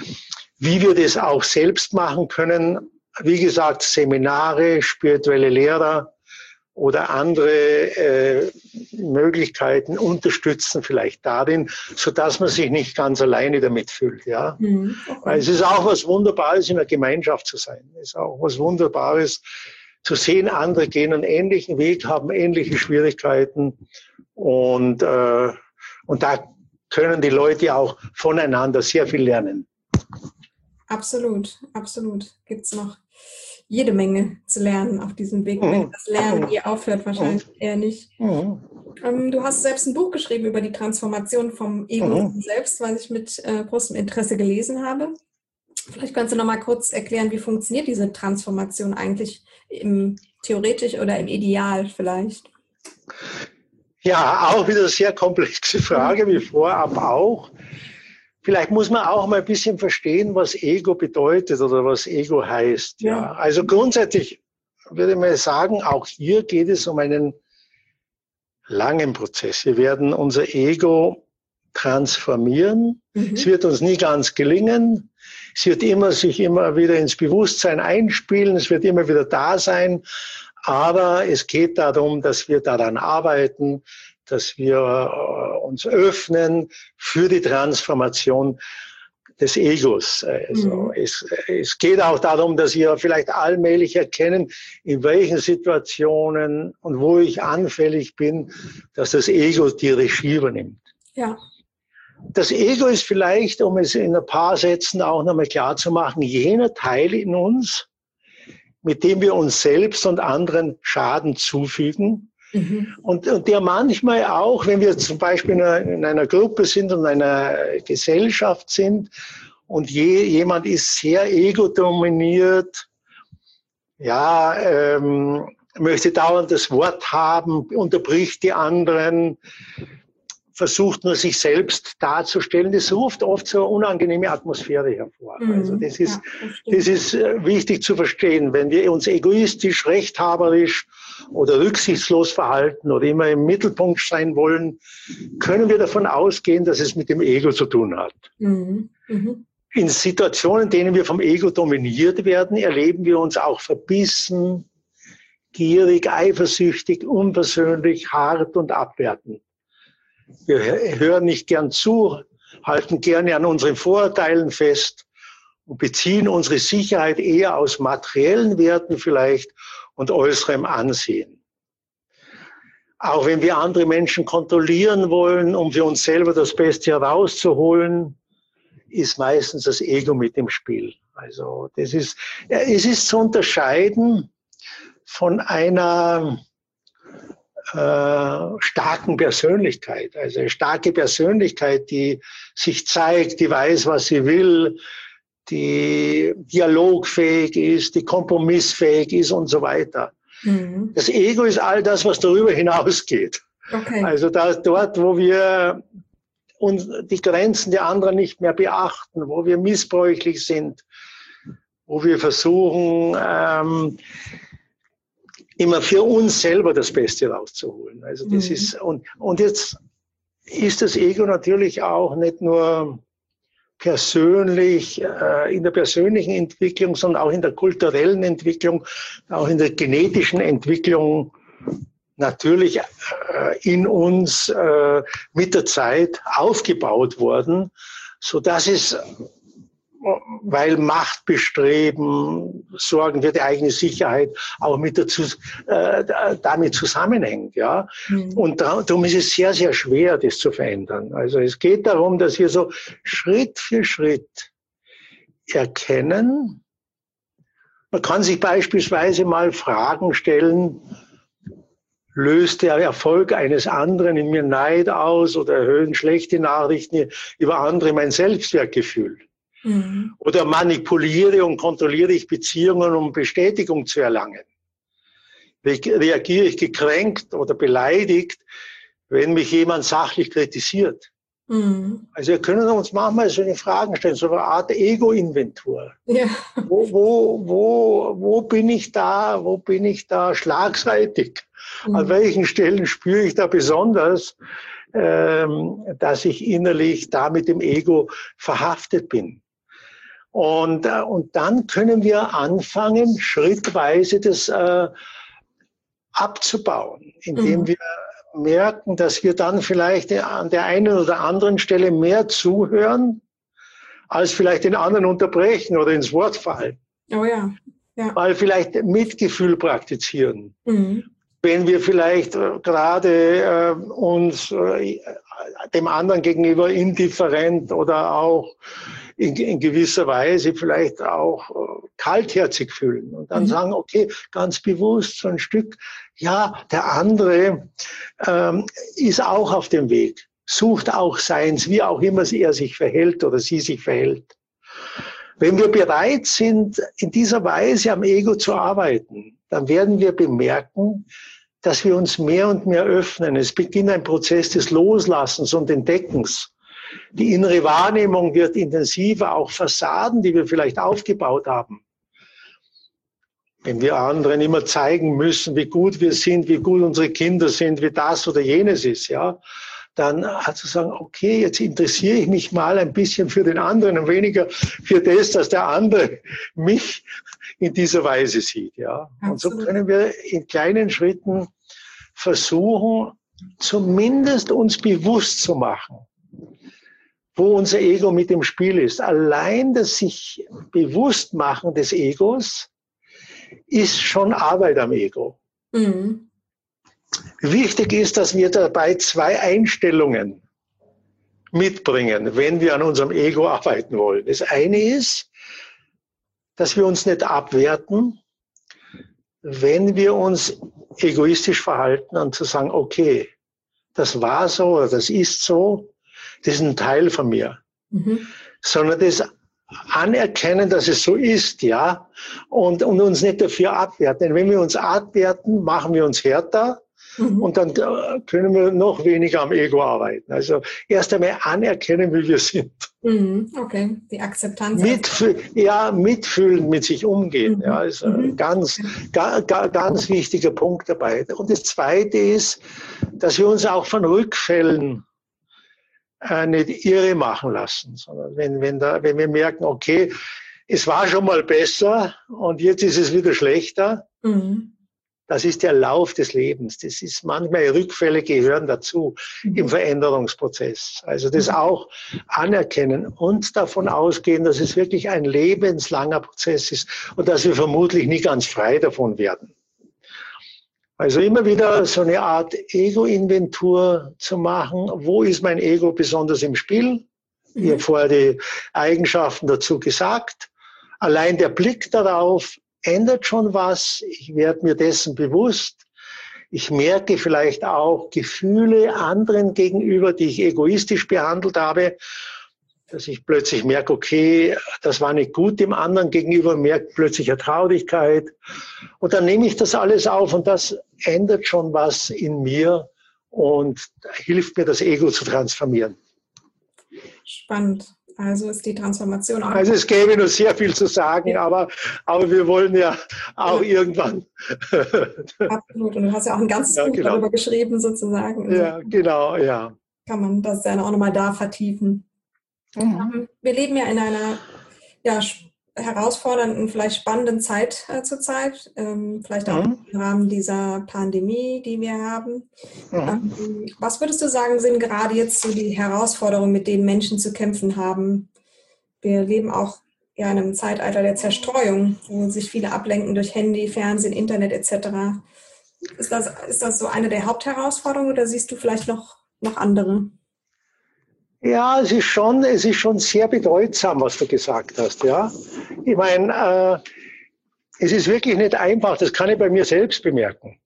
wie wir das auch selbst machen können. Wie gesagt, Seminare, spirituelle Lehrer oder andere Möglichkeiten unterstützen vielleicht darin, sodass man sich nicht ganz alleine damit fühlt. Ja? Weil es ist auch was Wunderbares, in einer Gemeinschaft zu sein. Es ist auch was Wunderbares zu sehen, andere gehen einen ähnlichen Weg, haben ähnliche Schwierigkeiten. Und da können die Leute auch voneinander sehr viel lernen. Absolut, absolut. Gibt es noch jede Menge zu lernen auf diesem Weg. Wenn das Lernen hier aufhört, wahrscheinlich eher nicht. Du hast selbst ein Buch geschrieben über die Transformation vom Ego selbst, was ich mit großem Interesse gelesen habe. Vielleicht kannst du noch mal kurz erklären, wie funktioniert diese Transformation eigentlich theoretisch oder im Ideal vielleicht? Ja, auch wieder eine sehr komplexe Frage, wie vorab auch. Vielleicht muss man auch mal ein bisschen verstehen, was Ego bedeutet oder was Ego heißt. Ja. Also grundsätzlich würde mal sagen, auch hier geht es um einen langen Prozess. Wir werden unser Ego transformieren. Es wird uns nie ganz gelingen. Es wird sich immer wieder ins Bewusstsein einspielen. Es wird immer wieder da sein. Aber es geht darum, dass wir daran arbeiten, dass wir uns öffnen für die Transformation des Egos. Also es geht auch darum, dass wir vielleicht allmählich erkennen, in welchen Situationen und wo ich anfällig bin, dass das Ego die Regie übernimmt. Ja. Das Ego ist vielleicht, um es in ein paar Sätzen auch nochmal klar zu machen, jener Teil in uns, mit dem wir uns selbst und anderen Schaden zufügen. Und der manchmal auch, wenn wir zum Beispiel in einer Gruppe sind und in einer Gesellschaft sind und jemand ist sehr ego-dominiert, möchte dauernd das Wort haben, unterbricht die anderen, versucht nur sich selbst darzustellen, das ruft oft so eine unangenehme Atmosphäre hervor. Also das ist wichtig zu verstehen. Wenn wir uns egoistisch, rechthaberisch oder rücksichtslos verhalten oder immer im Mittelpunkt sein wollen, können wir davon ausgehen, dass es mit dem Ego zu tun hat. In Situationen, in denen wir vom Ego dominiert werden, erleben wir uns auch verbissen, gierig, eifersüchtig, unpersönlich, hart und abwertend. Wir hören nicht gern zu, halten gerne an unseren Vorurteilen fest und beziehen unsere Sicherheit eher aus materiellen Werten vielleicht und äußerem Ansehen. Auch wenn wir andere Menschen kontrollieren wollen, um für uns selber das Beste herauszuholen, ist meistens das Ego mit im Spiel. Also es ist zu unterscheiden von einer starken Persönlichkeit. Also eine starke Persönlichkeit, die sich zeigt, die weiß, was sie will, die dialogfähig ist, die kompromissfähig ist und so weiter. Das Ego ist all das, was darüber hinausgeht. Okay. Also dort, wo wir die Grenzen der anderen nicht mehr beachten, wo wir missbräuchlich sind, wo wir versuchen, immer für uns selber das Beste rauszuholen. Also das ist, und jetzt ist das Ego natürlich auch nicht nur persönlich, in der persönlichen Entwicklung, sondern auch in der kulturellen Entwicklung, auch in der genetischen Entwicklung natürlich in uns mit der Zeit aufgebaut worden, so dass es, weil Machtbestreben, Sorgen für die eigene Sicherheit auch damit zusammenhängt. Ja? Und darum ist es sehr, sehr schwer, das zu verändern. Also es geht darum, dass wir so Schritt für Schritt erkennen. Man kann sich beispielsweise mal Fragen stellen, löst der Erfolg eines anderen in mir Neid aus oder erhöhen schlechte Nachrichten über andere mein Selbstwertgefühl? Oder manipuliere und kontrolliere ich Beziehungen, um Bestätigung zu erlangen? Reagiere ich gekränkt oder beleidigt, wenn mich jemand sachlich kritisiert? Also wir können uns manchmal so eine Fragen stellen, so eine Art Ego-Inventur. Ja. Wo bin ich da? Wo bin ich da schlagseitig? An welchen Stellen spüre ich da besonders, dass ich innerlich da mit dem Ego verhaftet bin? Und dann können wir anfangen, schrittweise das abzubauen, indem wir merken, dass wir dann vielleicht an der einen oder anderen Stelle mehr zuhören, als vielleicht den anderen unterbrechen oder ins Wort fallen. Oh ja. Ja. Mal vielleicht Mitgefühl praktizieren. Wenn wir vielleicht gerade uns dem anderen gegenüber indifferent oder auch in gewisser Weise vielleicht auch kaltherzig fühlen und dann sagen, okay, ganz bewusst so ein Stück, ja, der andere ist auch auf dem Weg, sucht auch seins, wie auch immer er sich verhält oder sie sich verhält. Wenn wir bereit sind, in dieser Weise am Ego zu arbeiten, dann werden wir bemerken, dass wir uns mehr und mehr öffnen. Es beginnt ein Prozess des Loslassens und Entdeckens. Die innere Wahrnehmung wird intensiver, auch Fassaden, die wir vielleicht aufgebaut haben, Wenn wir anderen immer zeigen müssen, wie gut wir sind, wie gut unsere Kinder sind, wie das oder jenes ist, ja, dann zu sagen, okay, jetzt interessiere ich mich mal ein bisschen für den anderen und weniger für das, dass der andere mich in dieser Weise sieht, ja. Und so können wir in kleinen Schritten versuchen, zumindest uns bewusst zu machen, wo unser Ego mit im Spiel ist. Allein das sich bewusst machen des Egos ist schon Arbeit am Ego. Mhm. Wichtig ist, dass wir dabei 2 Einstellungen mitbringen, wenn wir an unserem Ego arbeiten wollen. Das eine ist, dass wir uns nicht abwerten, wenn wir uns egoistisch verhalten und zu sagen, okay, das war so oder das ist so, das ist ein Teil von mir. Mhm. Sondern das anerkennen, dass es so ist, ja, und uns nicht dafür abwerten. Denn wenn wir uns abwerten, machen wir uns härter. Und dann können wir noch weniger am Ego arbeiten. Also erst einmal anerkennen, wie wir sind. Okay, die Akzeptanz. Mitfühlen, mit sich umgehen. Ja, ist ein ganz wichtiger Punkt dabei. Und das Zweite ist, dass wir uns auch von Rückfällen nicht irre machen lassen. Sondern wenn wir merken, okay, es war schon mal besser und jetzt ist es wieder schlechter, das ist der Lauf des Lebens. Das ist manchmal Rückfälle gehören dazu im Veränderungsprozess. Also das auch anerkennen und davon ausgehen, dass es wirklich ein lebenslanger Prozess ist und dass wir vermutlich nie ganz frei davon werden. Also immer wieder so eine Art Ego-Inventur zu machen. Wo ist mein Ego besonders im Spiel? Ich habe vorher die Eigenschaften dazu gesagt. Allein der Blick darauf ändert schon was. Ich werde mir dessen bewusst. Ich merke vielleicht auch Gefühle anderen gegenüber, die ich egoistisch behandelt habe, dass ich plötzlich merke, okay, das war nicht gut dem anderen gegenüber, merke plötzlich eine Traurigkeit. Und dann nehme ich das alles auf und das ändert schon was in mir und hilft mir, das Ego zu transformieren. Spannend. Also ist die Transformation auch. Also es gäbe noch sehr viel zu sagen, aber wir wollen ja auch irgendwann. Absolut. Und du hast ja auch ein ganzes Buch darüber geschrieben, sozusagen. Ja, genau, ja. Kann man das dann auch nochmal da vertiefen. Wir leben ja in einer herausfordernden, vielleicht spannenden Zeit zurzeit. Vielleicht auch im Rahmen dieser Pandemie, die wir haben. Was würdest du sagen, sind gerade jetzt so die Herausforderungen, mit denen Menschen zu kämpfen haben? Wir leben auch in einem Zeitalter der Zerstreuung, wo sich viele ablenken durch Handy, Fernsehen, Internet etc. Ist das so eine der Hauptherausforderungen oder siehst du vielleicht noch andere? Ja, es ist schon sehr bedeutsam, was du gesagt hast, ja. Ich meine, es ist wirklich nicht einfach, das kann ich bei mir selbst bemerken.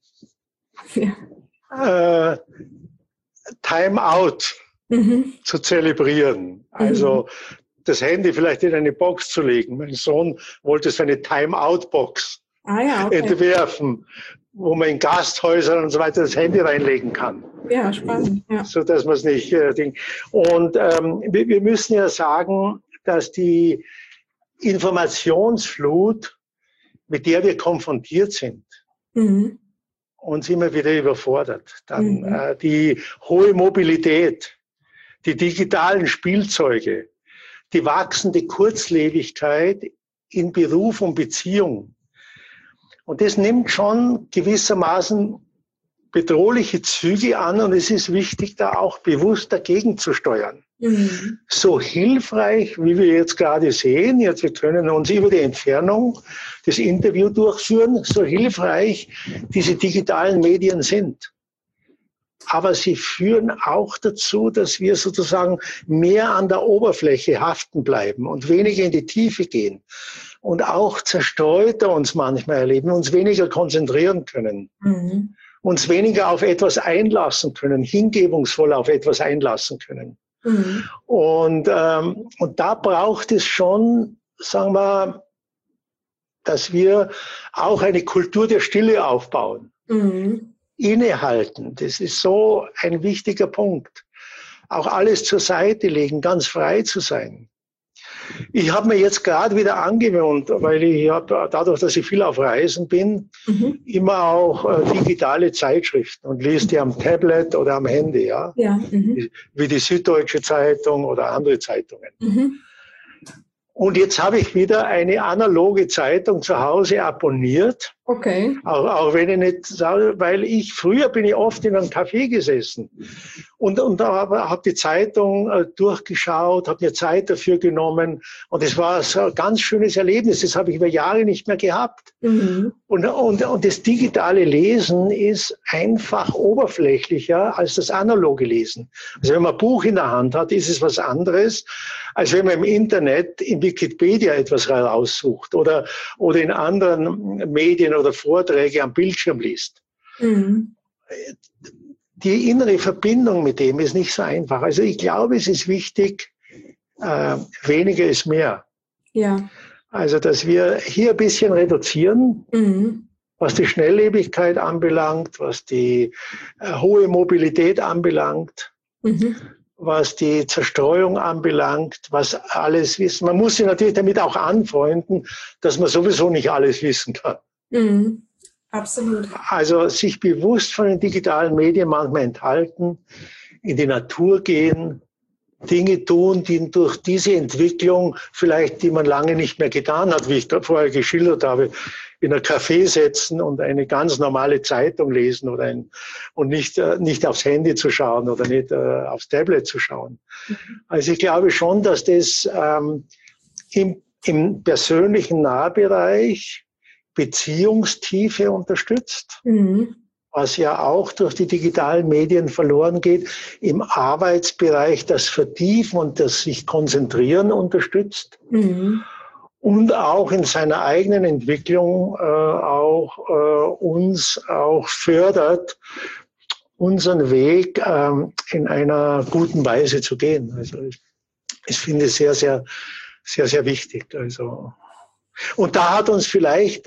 Ja. Time out zu zelebrieren. Also das Handy vielleicht in eine Box zu legen. Mein Sohn wollte so eine Time-out-Box entwerfen, wo man in Gasthäusern und so weiter das Handy reinlegen kann. Ja, spannend. Ja. So dass man es nicht Und wir müssen ja sagen, dass die Informationsflut, mit der wir konfrontiert sind, uns immer wieder überfordert. Dann die hohe Mobilität, die digitalen Spielzeuge, die wachsende Kurzlebigkeit in Beruf und Beziehung. Und das nimmt schon gewissermaßen bedrohliche Züge an und es ist wichtig, da auch bewusst dagegen zu steuern. So hilfreich, wie wir jetzt gerade sehen, wir können uns über die Entfernung das Interview durchführen, so hilfreich diese digitalen Medien sind. Aber sie führen auch dazu, dass wir sozusagen mehr an der Oberfläche haften bleiben und weniger in die Tiefe gehen. Und auch zerstreuter uns manchmal erleben, uns weniger konzentrieren können. Uns weniger auf etwas einlassen können, hingebungsvoll auf etwas einlassen können. Und da braucht es schon, sagen wir, dass wir auch eine Kultur der Stille aufbauen. Innehalten, das ist so ein wichtiger Punkt. Auch alles zur Seite legen, ganz frei zu sein. Ich habe mir jetzt gerade wieder angewöhnt, weil ich habe dadurch, dass ich viel auf Reisen bin, immer auch digitale Zeitschriften und lese die am Tablet oder am Handy, ja. Wie die Süddeutsche Zeitung oder andere Zeitungen. Und jetzt habe ich wieder eine analoge Zeitung zu Hause abonniert. Okay. Auch wenn ich nicht, weil früher bin ich oft in einem Café gesessen und habe die Zeitung durchgeschaut, habe mir Zeit dafür genommen und es war so ein ganz schönes Erlebnis. Das habe ich über Jahre nicht mehr gehabt. Und das digitale Lesen ist einfach oberflächlicher als das analoge Lesen. Also wenn man ein Buch in der Hand hat, ist es was anderes, als wenn man im Internet, in Wikipedia etwas heraussucht oder in anderen Medien oder Vorträge am Bildschirm liest. Die innere Verbindung mit dem ist nicht so einfach. Also ich glaube, es ist wichtig, weniger ist mehr. Ja. Also, dass wir hier ein bisschen reduzieren, was die Schnelllebigkeit anbelangt, was die hohe Mobilität anbelangt, was die Zerstreuung anbelangt, was alles wissen. Man muss sich natürlich damit auch anfreunden, dass man sowieso nicht alles wissen kann. Absolut. Also sich bewusst von den digitalen Medien manchmal enthalten, in die Natur gehen, Dinge tun, die durch diese Entwicklung vielleicht, die man lange nicht mehr getan hat, wie ich vorher geschildert habe, in ein Café setzen und eine ganz normale Zeitung lesen und nicht aufs Handy zu schauen oder nicht aufs Tablet zu schauen. Also ich glaube schon, dass das im persönlichen Nahbereich Beziehungstiefe unterstützt, was ja auch durch die digitalen Medien verloren geht, im Arbeitsbereich das Vertiefen und das sich Konzentrieren unterstützt und auch in seiner eigenen Entwicklung uns auch fördert, unseren Weg in einer guten Weise zu gehen. Also ich finde es sehr, sehr, sehr, sehr wichtig. Also, und da hat uns vielleicht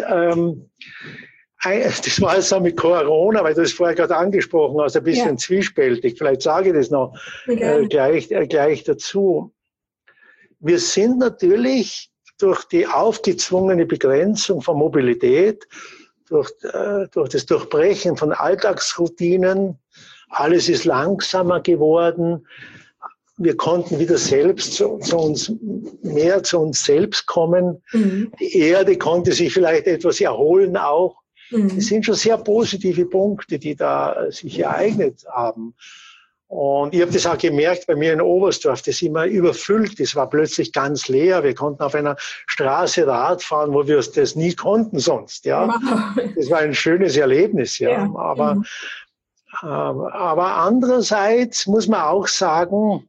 das war jetzt auch mit Corona, weil du es vorher gerade angesprochen hast, ein bisschen zwiespältig. Vielleicht sage ich das noch gleich dazu. Wir sind natürlich durch die aufgezwungene Begrenzung von Mobilität, durch das Durchbrechen von Alltagsroutinen, alles ist langsamer geworden. Wir konnten wieder selbst mehr zu uns selbst kommen. Die Erde konnte sich vielleicht etwas erholen auch. Das sind schon sehr positive Punkte, die da sich ereignet haben. Und ich habe das auch gemerkt bei mir in Oberstdorf, das immer überfüllt, das war plötzlich ganz leer. Wir konnten auf einer Straße Rad fahren, wo wir das nie konnten sonst. Ja, das war ein schönes Erlebnis. Ja, aber andererseits muss man auch sagen,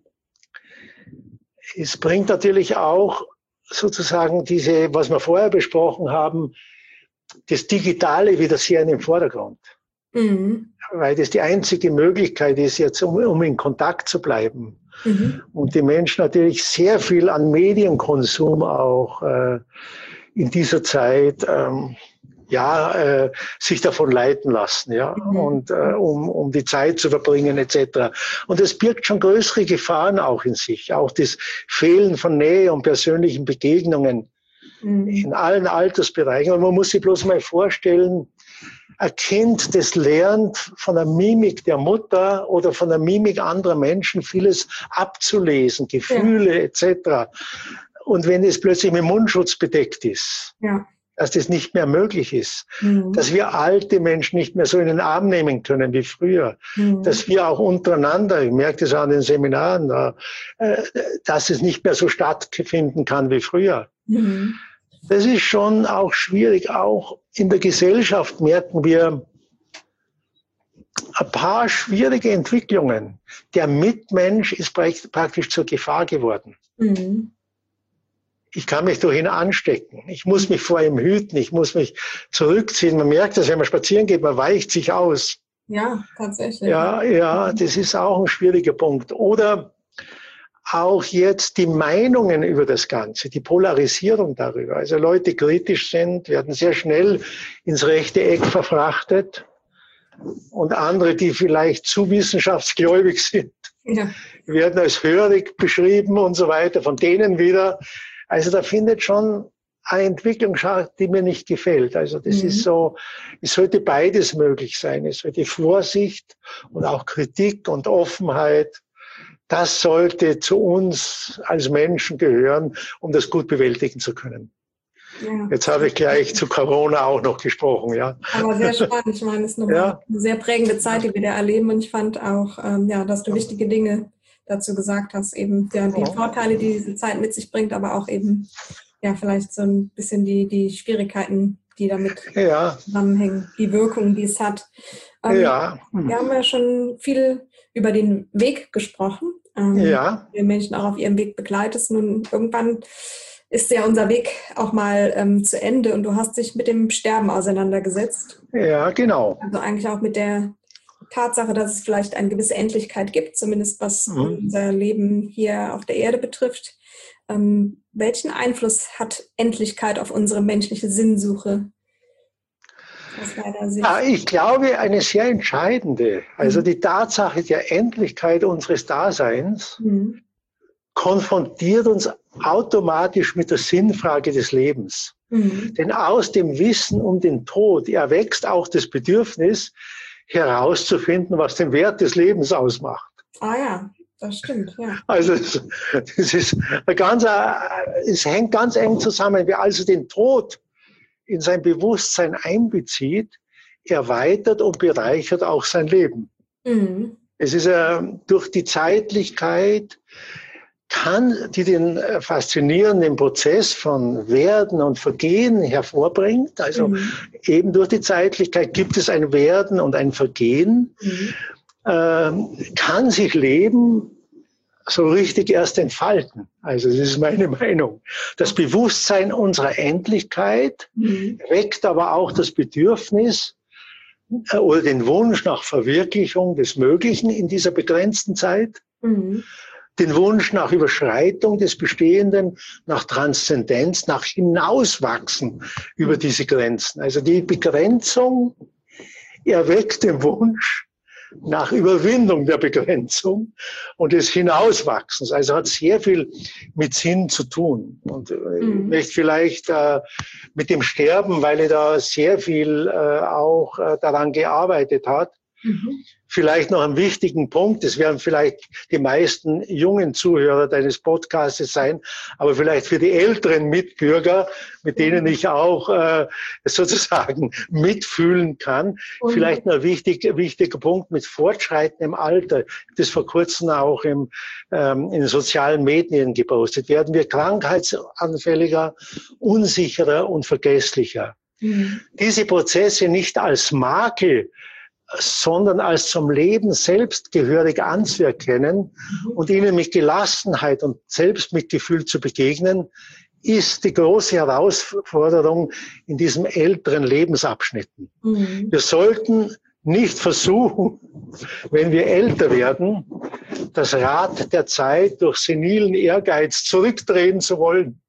es bringt natürlich auch sozusagen was wir vorher besprochen haben, das Digitale wieder sehr in den Vordergrund. Weil das die einzige Möglichkeit ist, jetzt um in Kontakt zu bleiben. Und die Menschen natürlich sehr viel an Medienkonsum auch in dieser Zeit sich davon leiten lassen, ja, und um die Zeit zu verbringen etc. Und es birgt schon größere Gefahren auch in sich, auch das Fehlen von Nähe und persönlichen Begegnungen in allen Altersbereichen. Und man muss sich bloß mal vorstellen, ein Kind, das lernt von der Mimik der Mutter oder von der Mimik anderer Menschen vieles abzulesen, Gefühle etc. Und wenn es plötzlich mit Mundschutz bedeckt ist, dass das nicht mehr möglich ist, dass wir alte Menschen nicht mehr so in den Arm nehmen können wie früher, dass wir auch untereinander, ich merke das auch an den Seminaren, dass es nicht mehr so stattfinden kann wie früher. Das ist schon auch schwierig. Auch in der Gesellschaft merken wir ein paar schwierige Entwicklungen. Der Mitmensch ist praktisch zur Gefahr geworden. Ich kann mich durch ihn anstecken. Ich muss mich vor ihm hüten. Ich muss mich zurückziehen. Man merkt das, wenn man spazieren geht, man weicht sich aus. Ja, tatsächlich. Ja, das ist auch ein schwieriger Punkt. Oder auch jetzt die Meinungen über das Ganze, die Polarisierung darüber. Also Leute kritisch sind, werden sehr schnell ins rechte Eck verfrachtet. Und andere, die vielleicht zu wissenschaftsgläubig sind, werden als hörig beschrieben und so weiter. Von denen wieder Also da findet schon eine Entwicklung statt, die mir nicht gefällt. Also das ist so, es sollte beides möglich sein. Es sollte Vorsicht und auch Kritik und Offenheit. Das sollte zu uns als Menschen gehören, um das gut bewältigen zu können. Ja. Jetzt habe ich gleich zu Corona auch noch gesprochen, ja. Aber sehr spannend. Ich meine, es ist eine sehr prägende Zeit, die wir da erleben. Und ich fand auch, dass du wichtige Dinge dazu gesagt hast. Eben die Vorteile, die diese Zeit mit sich bringt, aber auch eben vielleicht so ein bisschen die Schwierigkeiten, die damit zusammenhängen, die Wirkung, die es hat. Wir haben ja schon viel über den Weg gesprochen. Wir Menschen auch auf ihrem Weg begleitest. Nun, irgendwann ist ja unser Weg auch mal zu Ende und du hast dich mit dem Sterben auseinandergesetzt. Ja, genau. Also eigentlich auch mit der Tatsache, dass es vielleicht eine gewisse Endlichkeit gibt, zumindest was unser Leben hier auf der Erde betrifft. Welchen Einfluss hat Endlichkeit auf unsere menschliche Sinnsuche? Aus deiner Sicht? Ja, ich glaube, eine sehr entscheidende. Also die Tatsache der Endlichkeit unseres Daseins konfrontiert uns automatisch mit der Sinnfrage des Lebens. Denn aus dem Wissen um den Tod erwächst auch das Bedürfnis, herauszufinden, was den Wert des Lebens ausmacht. Ja, das stimmt, ja. Also es hängt ganz eng zusammen. Wer also den Tod in sein Bewusstsein einbezieht, erweitert und bereichert auch sein Leben. Es ist durch die Zeitlichkeit, die den faszinierenden Prozess von Werden und Vergehen hervorbringt. Also eben durch die Zeitlichkeit gibt es ein Werden und ein Vergehen. Kann sich Leben so richtig erst entfalten. Also das ist meine Meinung. Das Bewusstsein unserer Endlichkeit weckt aber auch das Bedürfnis oder den Wunsch nach Verwirklichung des Möglichen in dieser begrenzten Zeit. Den Wunsch nach Überschreitung des Bestehenden, nach Transzendenz, nach Hinauswachsen über diese Grenzen. Also die Begrenzung erweckt den Wunsch nach Überwindung der Begrenzung und des Hinauswachsens. Also hat sehr viel mit Sinn zu tun. Und ich möchte vielleicht mit dem Sterben, weil er da sehr viel auch daran gearbeitet hat, vielleicht noch einen wichtigen Punkt, das werden vielleicht die meisten jungen Zuhörer deines Podcasts sein, aber vielleicht für die älteren Mitbürger, mit denen ich auch sozusagen mitfühlen kann, vielleicht noch ein wichtiger Punkt mit fortschreitendem Alter. Das vor kurzem auch in den sozialen Medien gepostet. Werden wir krankheitsanfälliger, unsicherer und vergesslicher. Diese Prozesse nicht als Makel, sondern als zum Leben selbst gehörig anzuerkennen und ihnen mit Gelassenheit und Selbstmitgefühl zu begegnen, ist die große Herausforderung in diesen älteren Lebensabschnitten. Wir sollten nicht versuchen, wenn wir älter werden, das Rad der Zeit durch senilen Ehrgeiz zurückdrehen zu wollen.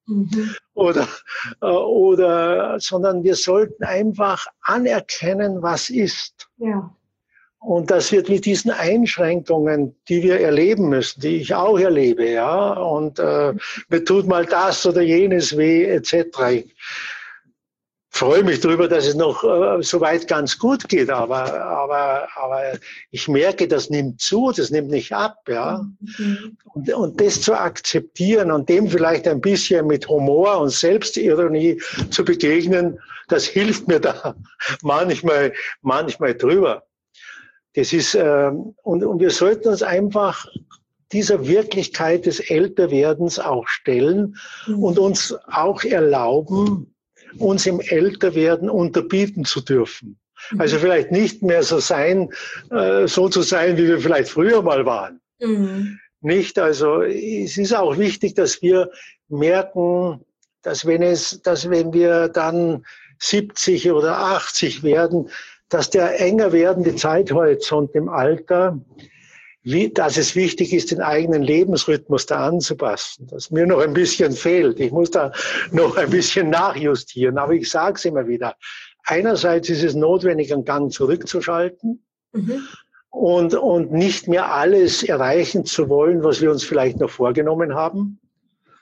Sondern wir sollten einfach anerkennen, was ist. Ja. Und das wird mit diesen Einschränkungen, die wir erleben müssen, die ich auch erlebe, ja, und mir tut mal das oder jenes weh, etc. Ich freue mich darüber, dass es noch soweit ganz gut geht, aber ich merke, das nimmt zu, das nimmt nicht ab, ja. Und das zu akzeptieren und dem vielleicht ein bisschen mit Humor und Selbstironie zu begegnen, das hilft mir da manchmal drüber. Das ist, und wir sollten uns einfach dieser Wirklichkeit des Älterwerdens auch stellen und uns auch erlauben, uns im Älterwerden unterbieten zu dürfen. Also vielleicht nicht mehr so zu sein, wie wir vielleicht früher mal waren. Nicht, also es ist auch wichtig, dass wir merken, dass wenn wir dann 70 oder 80 werden, dass der enger werdende Zeithorizont im Alter, dass es wichtig ist, den eigenen Lebensrhythmus da anzupassen, dass mir noch ein bisschen fehlt. Ich muss da noch ein bisschen nachjustieren, aber ich sage es immer wieder. Einerseits ist es notwendig, einen Gang zurückzuschalten und nicht mehr alles erreichen zu wollen, was wir uns vielleicht noch vorgenommen haben.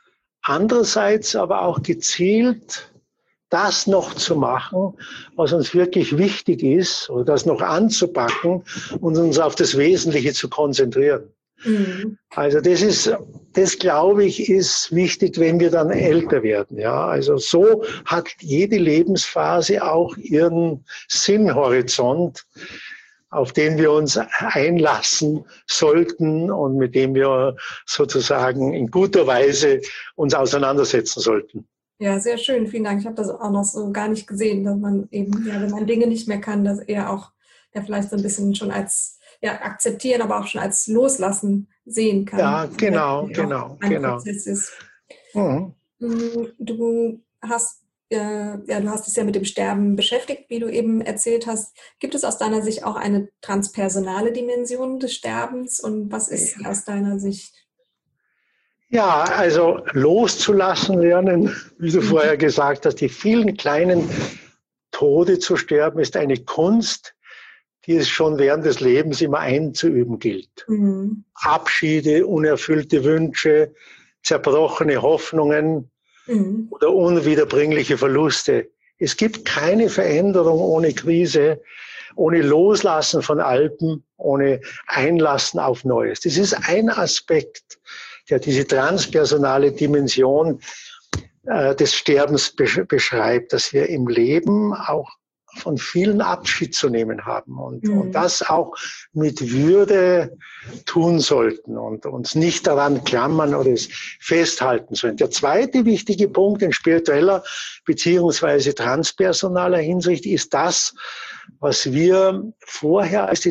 andererseits aber auch gezielt das noch zu machen, was uns wirklich wichtig ist, oder das noch anzupacken und uns auf das Wesentliche zu konzentrieren. Mhm. Also das glaube ich, ist wichtig, wenn wir dann älter werden. Ja, also so hat jede Lebensphase auch ihren Sinnhorizont, auf den wir uns einlassen sollten und mit dem wir sozusagen in guter Weise uns auseinandersetzen sollten. Ja, sehr schön. Vielen Dank. Ich habe das auch noch so gar nicht gesehen, dass man eben, ja, wenn man Dinge nicht mehr kann, dass er auch ja vielleicht so ein bisschen schon als akzeptieren, aber auch schon als loslassen sehen kann. Ja, genau. Prozess ist. Mhm. Du hast dich ja mit dem Sterben beschäftigt, wie du eben erzählt hast. Gibt es aus deiner Sicht auch eine transpersonale Dimension des Sterbens und was ist aus deiner Sicht? Ja, also loszulassen lernen, wie du vorher gesagt hast, die vielen kleinen Tode zu sterben, ist eine Kunst, die es schon während des Lebens immer einzuüben gilt. Mhm. Abschiede, unerfüllte Wünsche, zerbrochene Hoffnungen oder unwiederbringliche Verluste. Es gibt keine Veränderung ohne Krise, ohne Loslassen von Alten, ohne Einlassen auf Neues. Das ist ein Aspekt, der diese transpersonale Dimension des Sterbens beschreibt, dass wir im Leben auch von vielen Abschied zu nehmen haben und das auch mit Würde tun sollten und uns nicht daran klammern oder es festhalten sollen. Der zweite wichtige Punkt in spiritueller beziehungsweise transpersonaler Hinsicht ist das, was wir vorher als die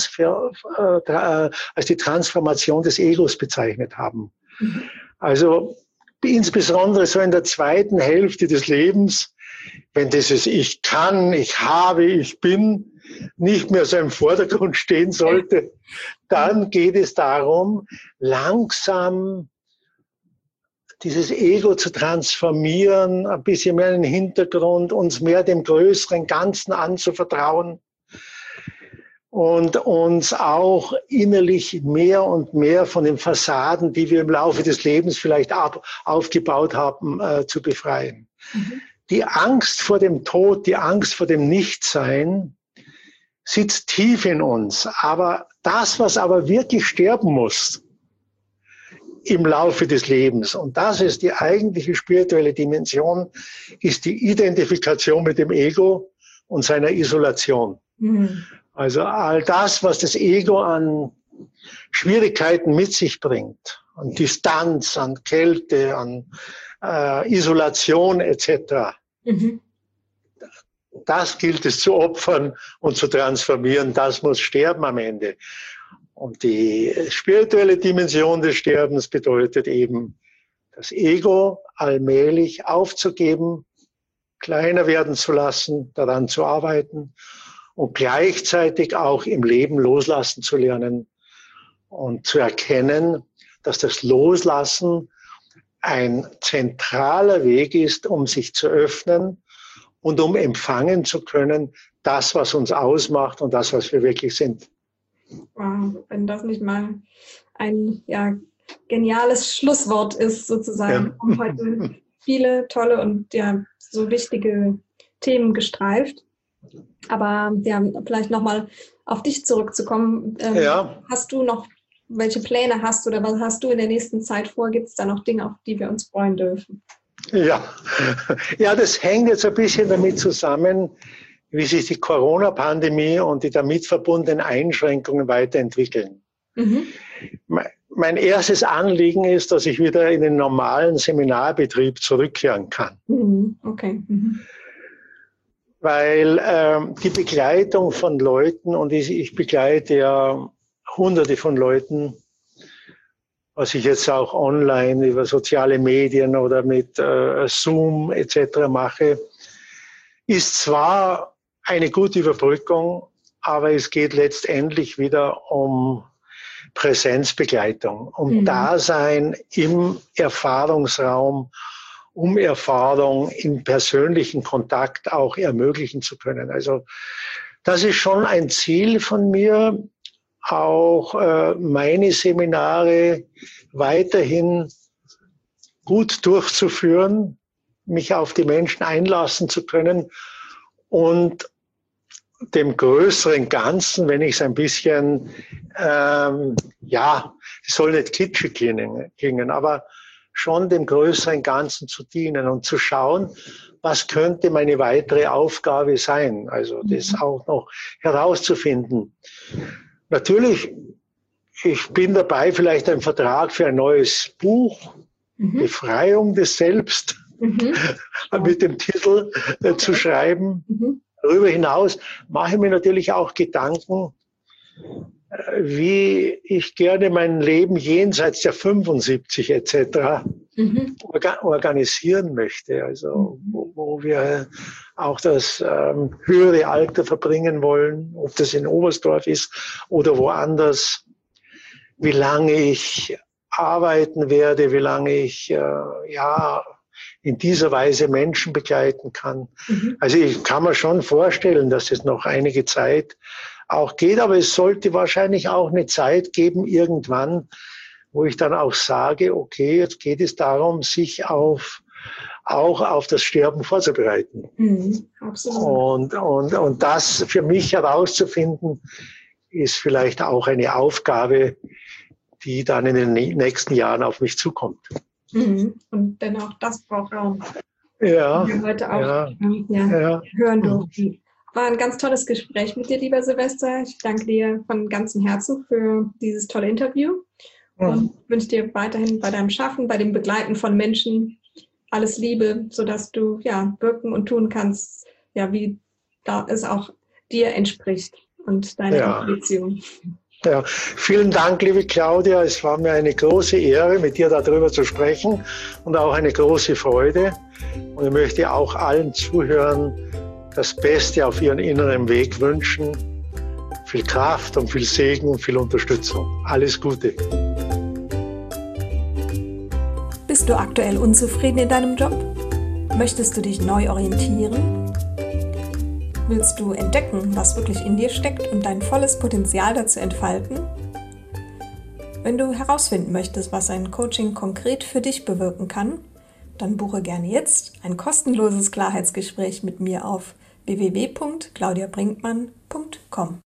Transformation des Egos bezeichnet haben. Also insbesondere so in der zweiten Hälfte des Lebens, wenn dieses Ich kann, ich habe, ich bin nicht mehr so im Vordergrund stehen sollte, dann geht es darum, langsam dieses Ego zu transformieren, ein bisschen mehr in den Hintergrund, uns mehr dem größeren Ganzen anzuvertrauen und uns auch innerlich mehr und mehr von den Fassaden, die wir im Laufe des Lebens vielleicht aufgebaut haben, zu befreien. Mhm. Die Angst vor dem Tod, die Angst vor dem Nichtsein sitzt tief in uns. Aber das, was aber wirklich sterben muss im Laufe des Lebens, und das ist die eigentliche spirituelle Dimension, ist die Identifikation mit dem Ego und seiner Isolation. Mhm. Also all das, was das Ego an Schwierigkeiten mit sich bringt, an Distanz, an Kälte, an Isolation etc. Mhm. Das gilt es zu opfern und zu transformieren. Das muss sterben am Ende. Und die spirituelle Dimension des Sterbens bedeutet eben, das Ego allmählich aufzugeben, kleiner werden zu lassen, daran zu arbeiten und gleichzeitig auch im Leben loslassen zu lernen und zu erkennen, dass das Loslassen ein zentraler Weg ist, um sich zu öffnen und um empfangen zu können, das, was uns ausmacht und das, was wir wirklich sind. Wow, wenn das nicht mal ein geniales Schlusswort ist, sozusagen. Wir haben heute viele tolle und so wichtige Themen gestreift. Aber vielleicht nochmal auf dich zurückzukommen. Hast du noch, welche Pläne hast du oder was hast du in der nächsten Zeit vor? Gibt es da noch Dinge, auf die wir uns freuen dürfen? Ja, das hängt jetzt ein bisschen damit zusammen, wie sich die Corona-Pandemie und die damit verbundenen Einschränkungen weiterentwickeln. Mhm. Mein erstes Anliegen ist, dass ich wieder in den normalen Seminarbetrieb zurückkehren kann. Mhm. Okay. Mhm. Weil die Begleitung von Leuten, und ich begleite ja Hunderte von Leuten, was ich jetzt auch online über soziale Medien oder mit Zoom etc. mache, ist zwar eine gute Überbrückung, aber es geht letztendlich wieder um Präsenzbegleitung, um Dasein im Erfahrungsraum, um Erfahrung im persönlichen Kontakt auch ermöglichen zu können. Also das ist schon ein Ziel von mir, auch meine Seminare weiterhin gut durchzuführen, mich auf die Menschen einlassen zu können und dem größeren Ganzen, wenn ich es ein bisschen, es soll nicht kitschig klingen, aber schon dem größeren Ganzen zu dienen und zu schauen, was könnte meine weitere Aufgabe sein. Also das auch noch herauszufinden. Natürlich, ich bin dabei, vielleicht einen Vertrag für ein neues Buch, Befreiung des Selbst, mit dem Titel zu schreiben. Darüber hinaus mache ich mir natürlich auch Gedanken, wie ich gerne mein Leben jenseits der 75 etc. Organisieren möchte. Also wo wir auch das höhere Alter verbringen wollen, ob das in Oberstdorf ist oder woanders, wie lange ich arbeiten werde, wie lange ich in dieser Weise Menschen begleiten kann. Also ich kann mir schon vorstellen, dass es noch einige Zeit auch geht, aber es sollte wahrscheinlich auch eine Zeit geben irgendwann, wo ich dann auch sage, okay, jetzt geht es darum, sich auch auf das Sterben vorzubereiten. Absolut. Und das für mich herauszufinden, ist vielleicht auch eine Aufgabe, die dann in den nächsten Jahren auf mich zukommt. Und dann auch das braucht Raum. Ja. Wir heute auch hören durften. War ein ganz tolles Gespräch mit dir, lieber Silvester. Ich danke dir von ganzem Herzen für dieses tolle Interview und wünsche dir weiterhin bei deinem Schaffen, bei dem Begleiten von Menschen alles Liebe, sodass du wirken und tun kannst, wie da es auch dir entspricht und deiner Intuition. Ja, vielen Dank, liebe Claudia. Es war mir eine große Ehre, mit dir darüber zu sprechen und auch eine große Freude. Und ich möchte auch allen Zuhörern das Beste auf ihren inneren Weg wünschen. Viel Kraft und viel Segen und viel Unterstützung. Alles Gute. Bist du aktuell unzufrieden in deinem Job? Möchtest du dich neu orientieren? Willst du entdecken, was wirklich in dir steckt und dein volles Potenzial dazu entfalten? Wenn du herausfinden möchtest, was ein Coaching konkret für dich bewirken kann, dann buche gerne jetzt ein kostenloses Klarheitsgespräch mit mir auf www.claudiabrinkmann.com.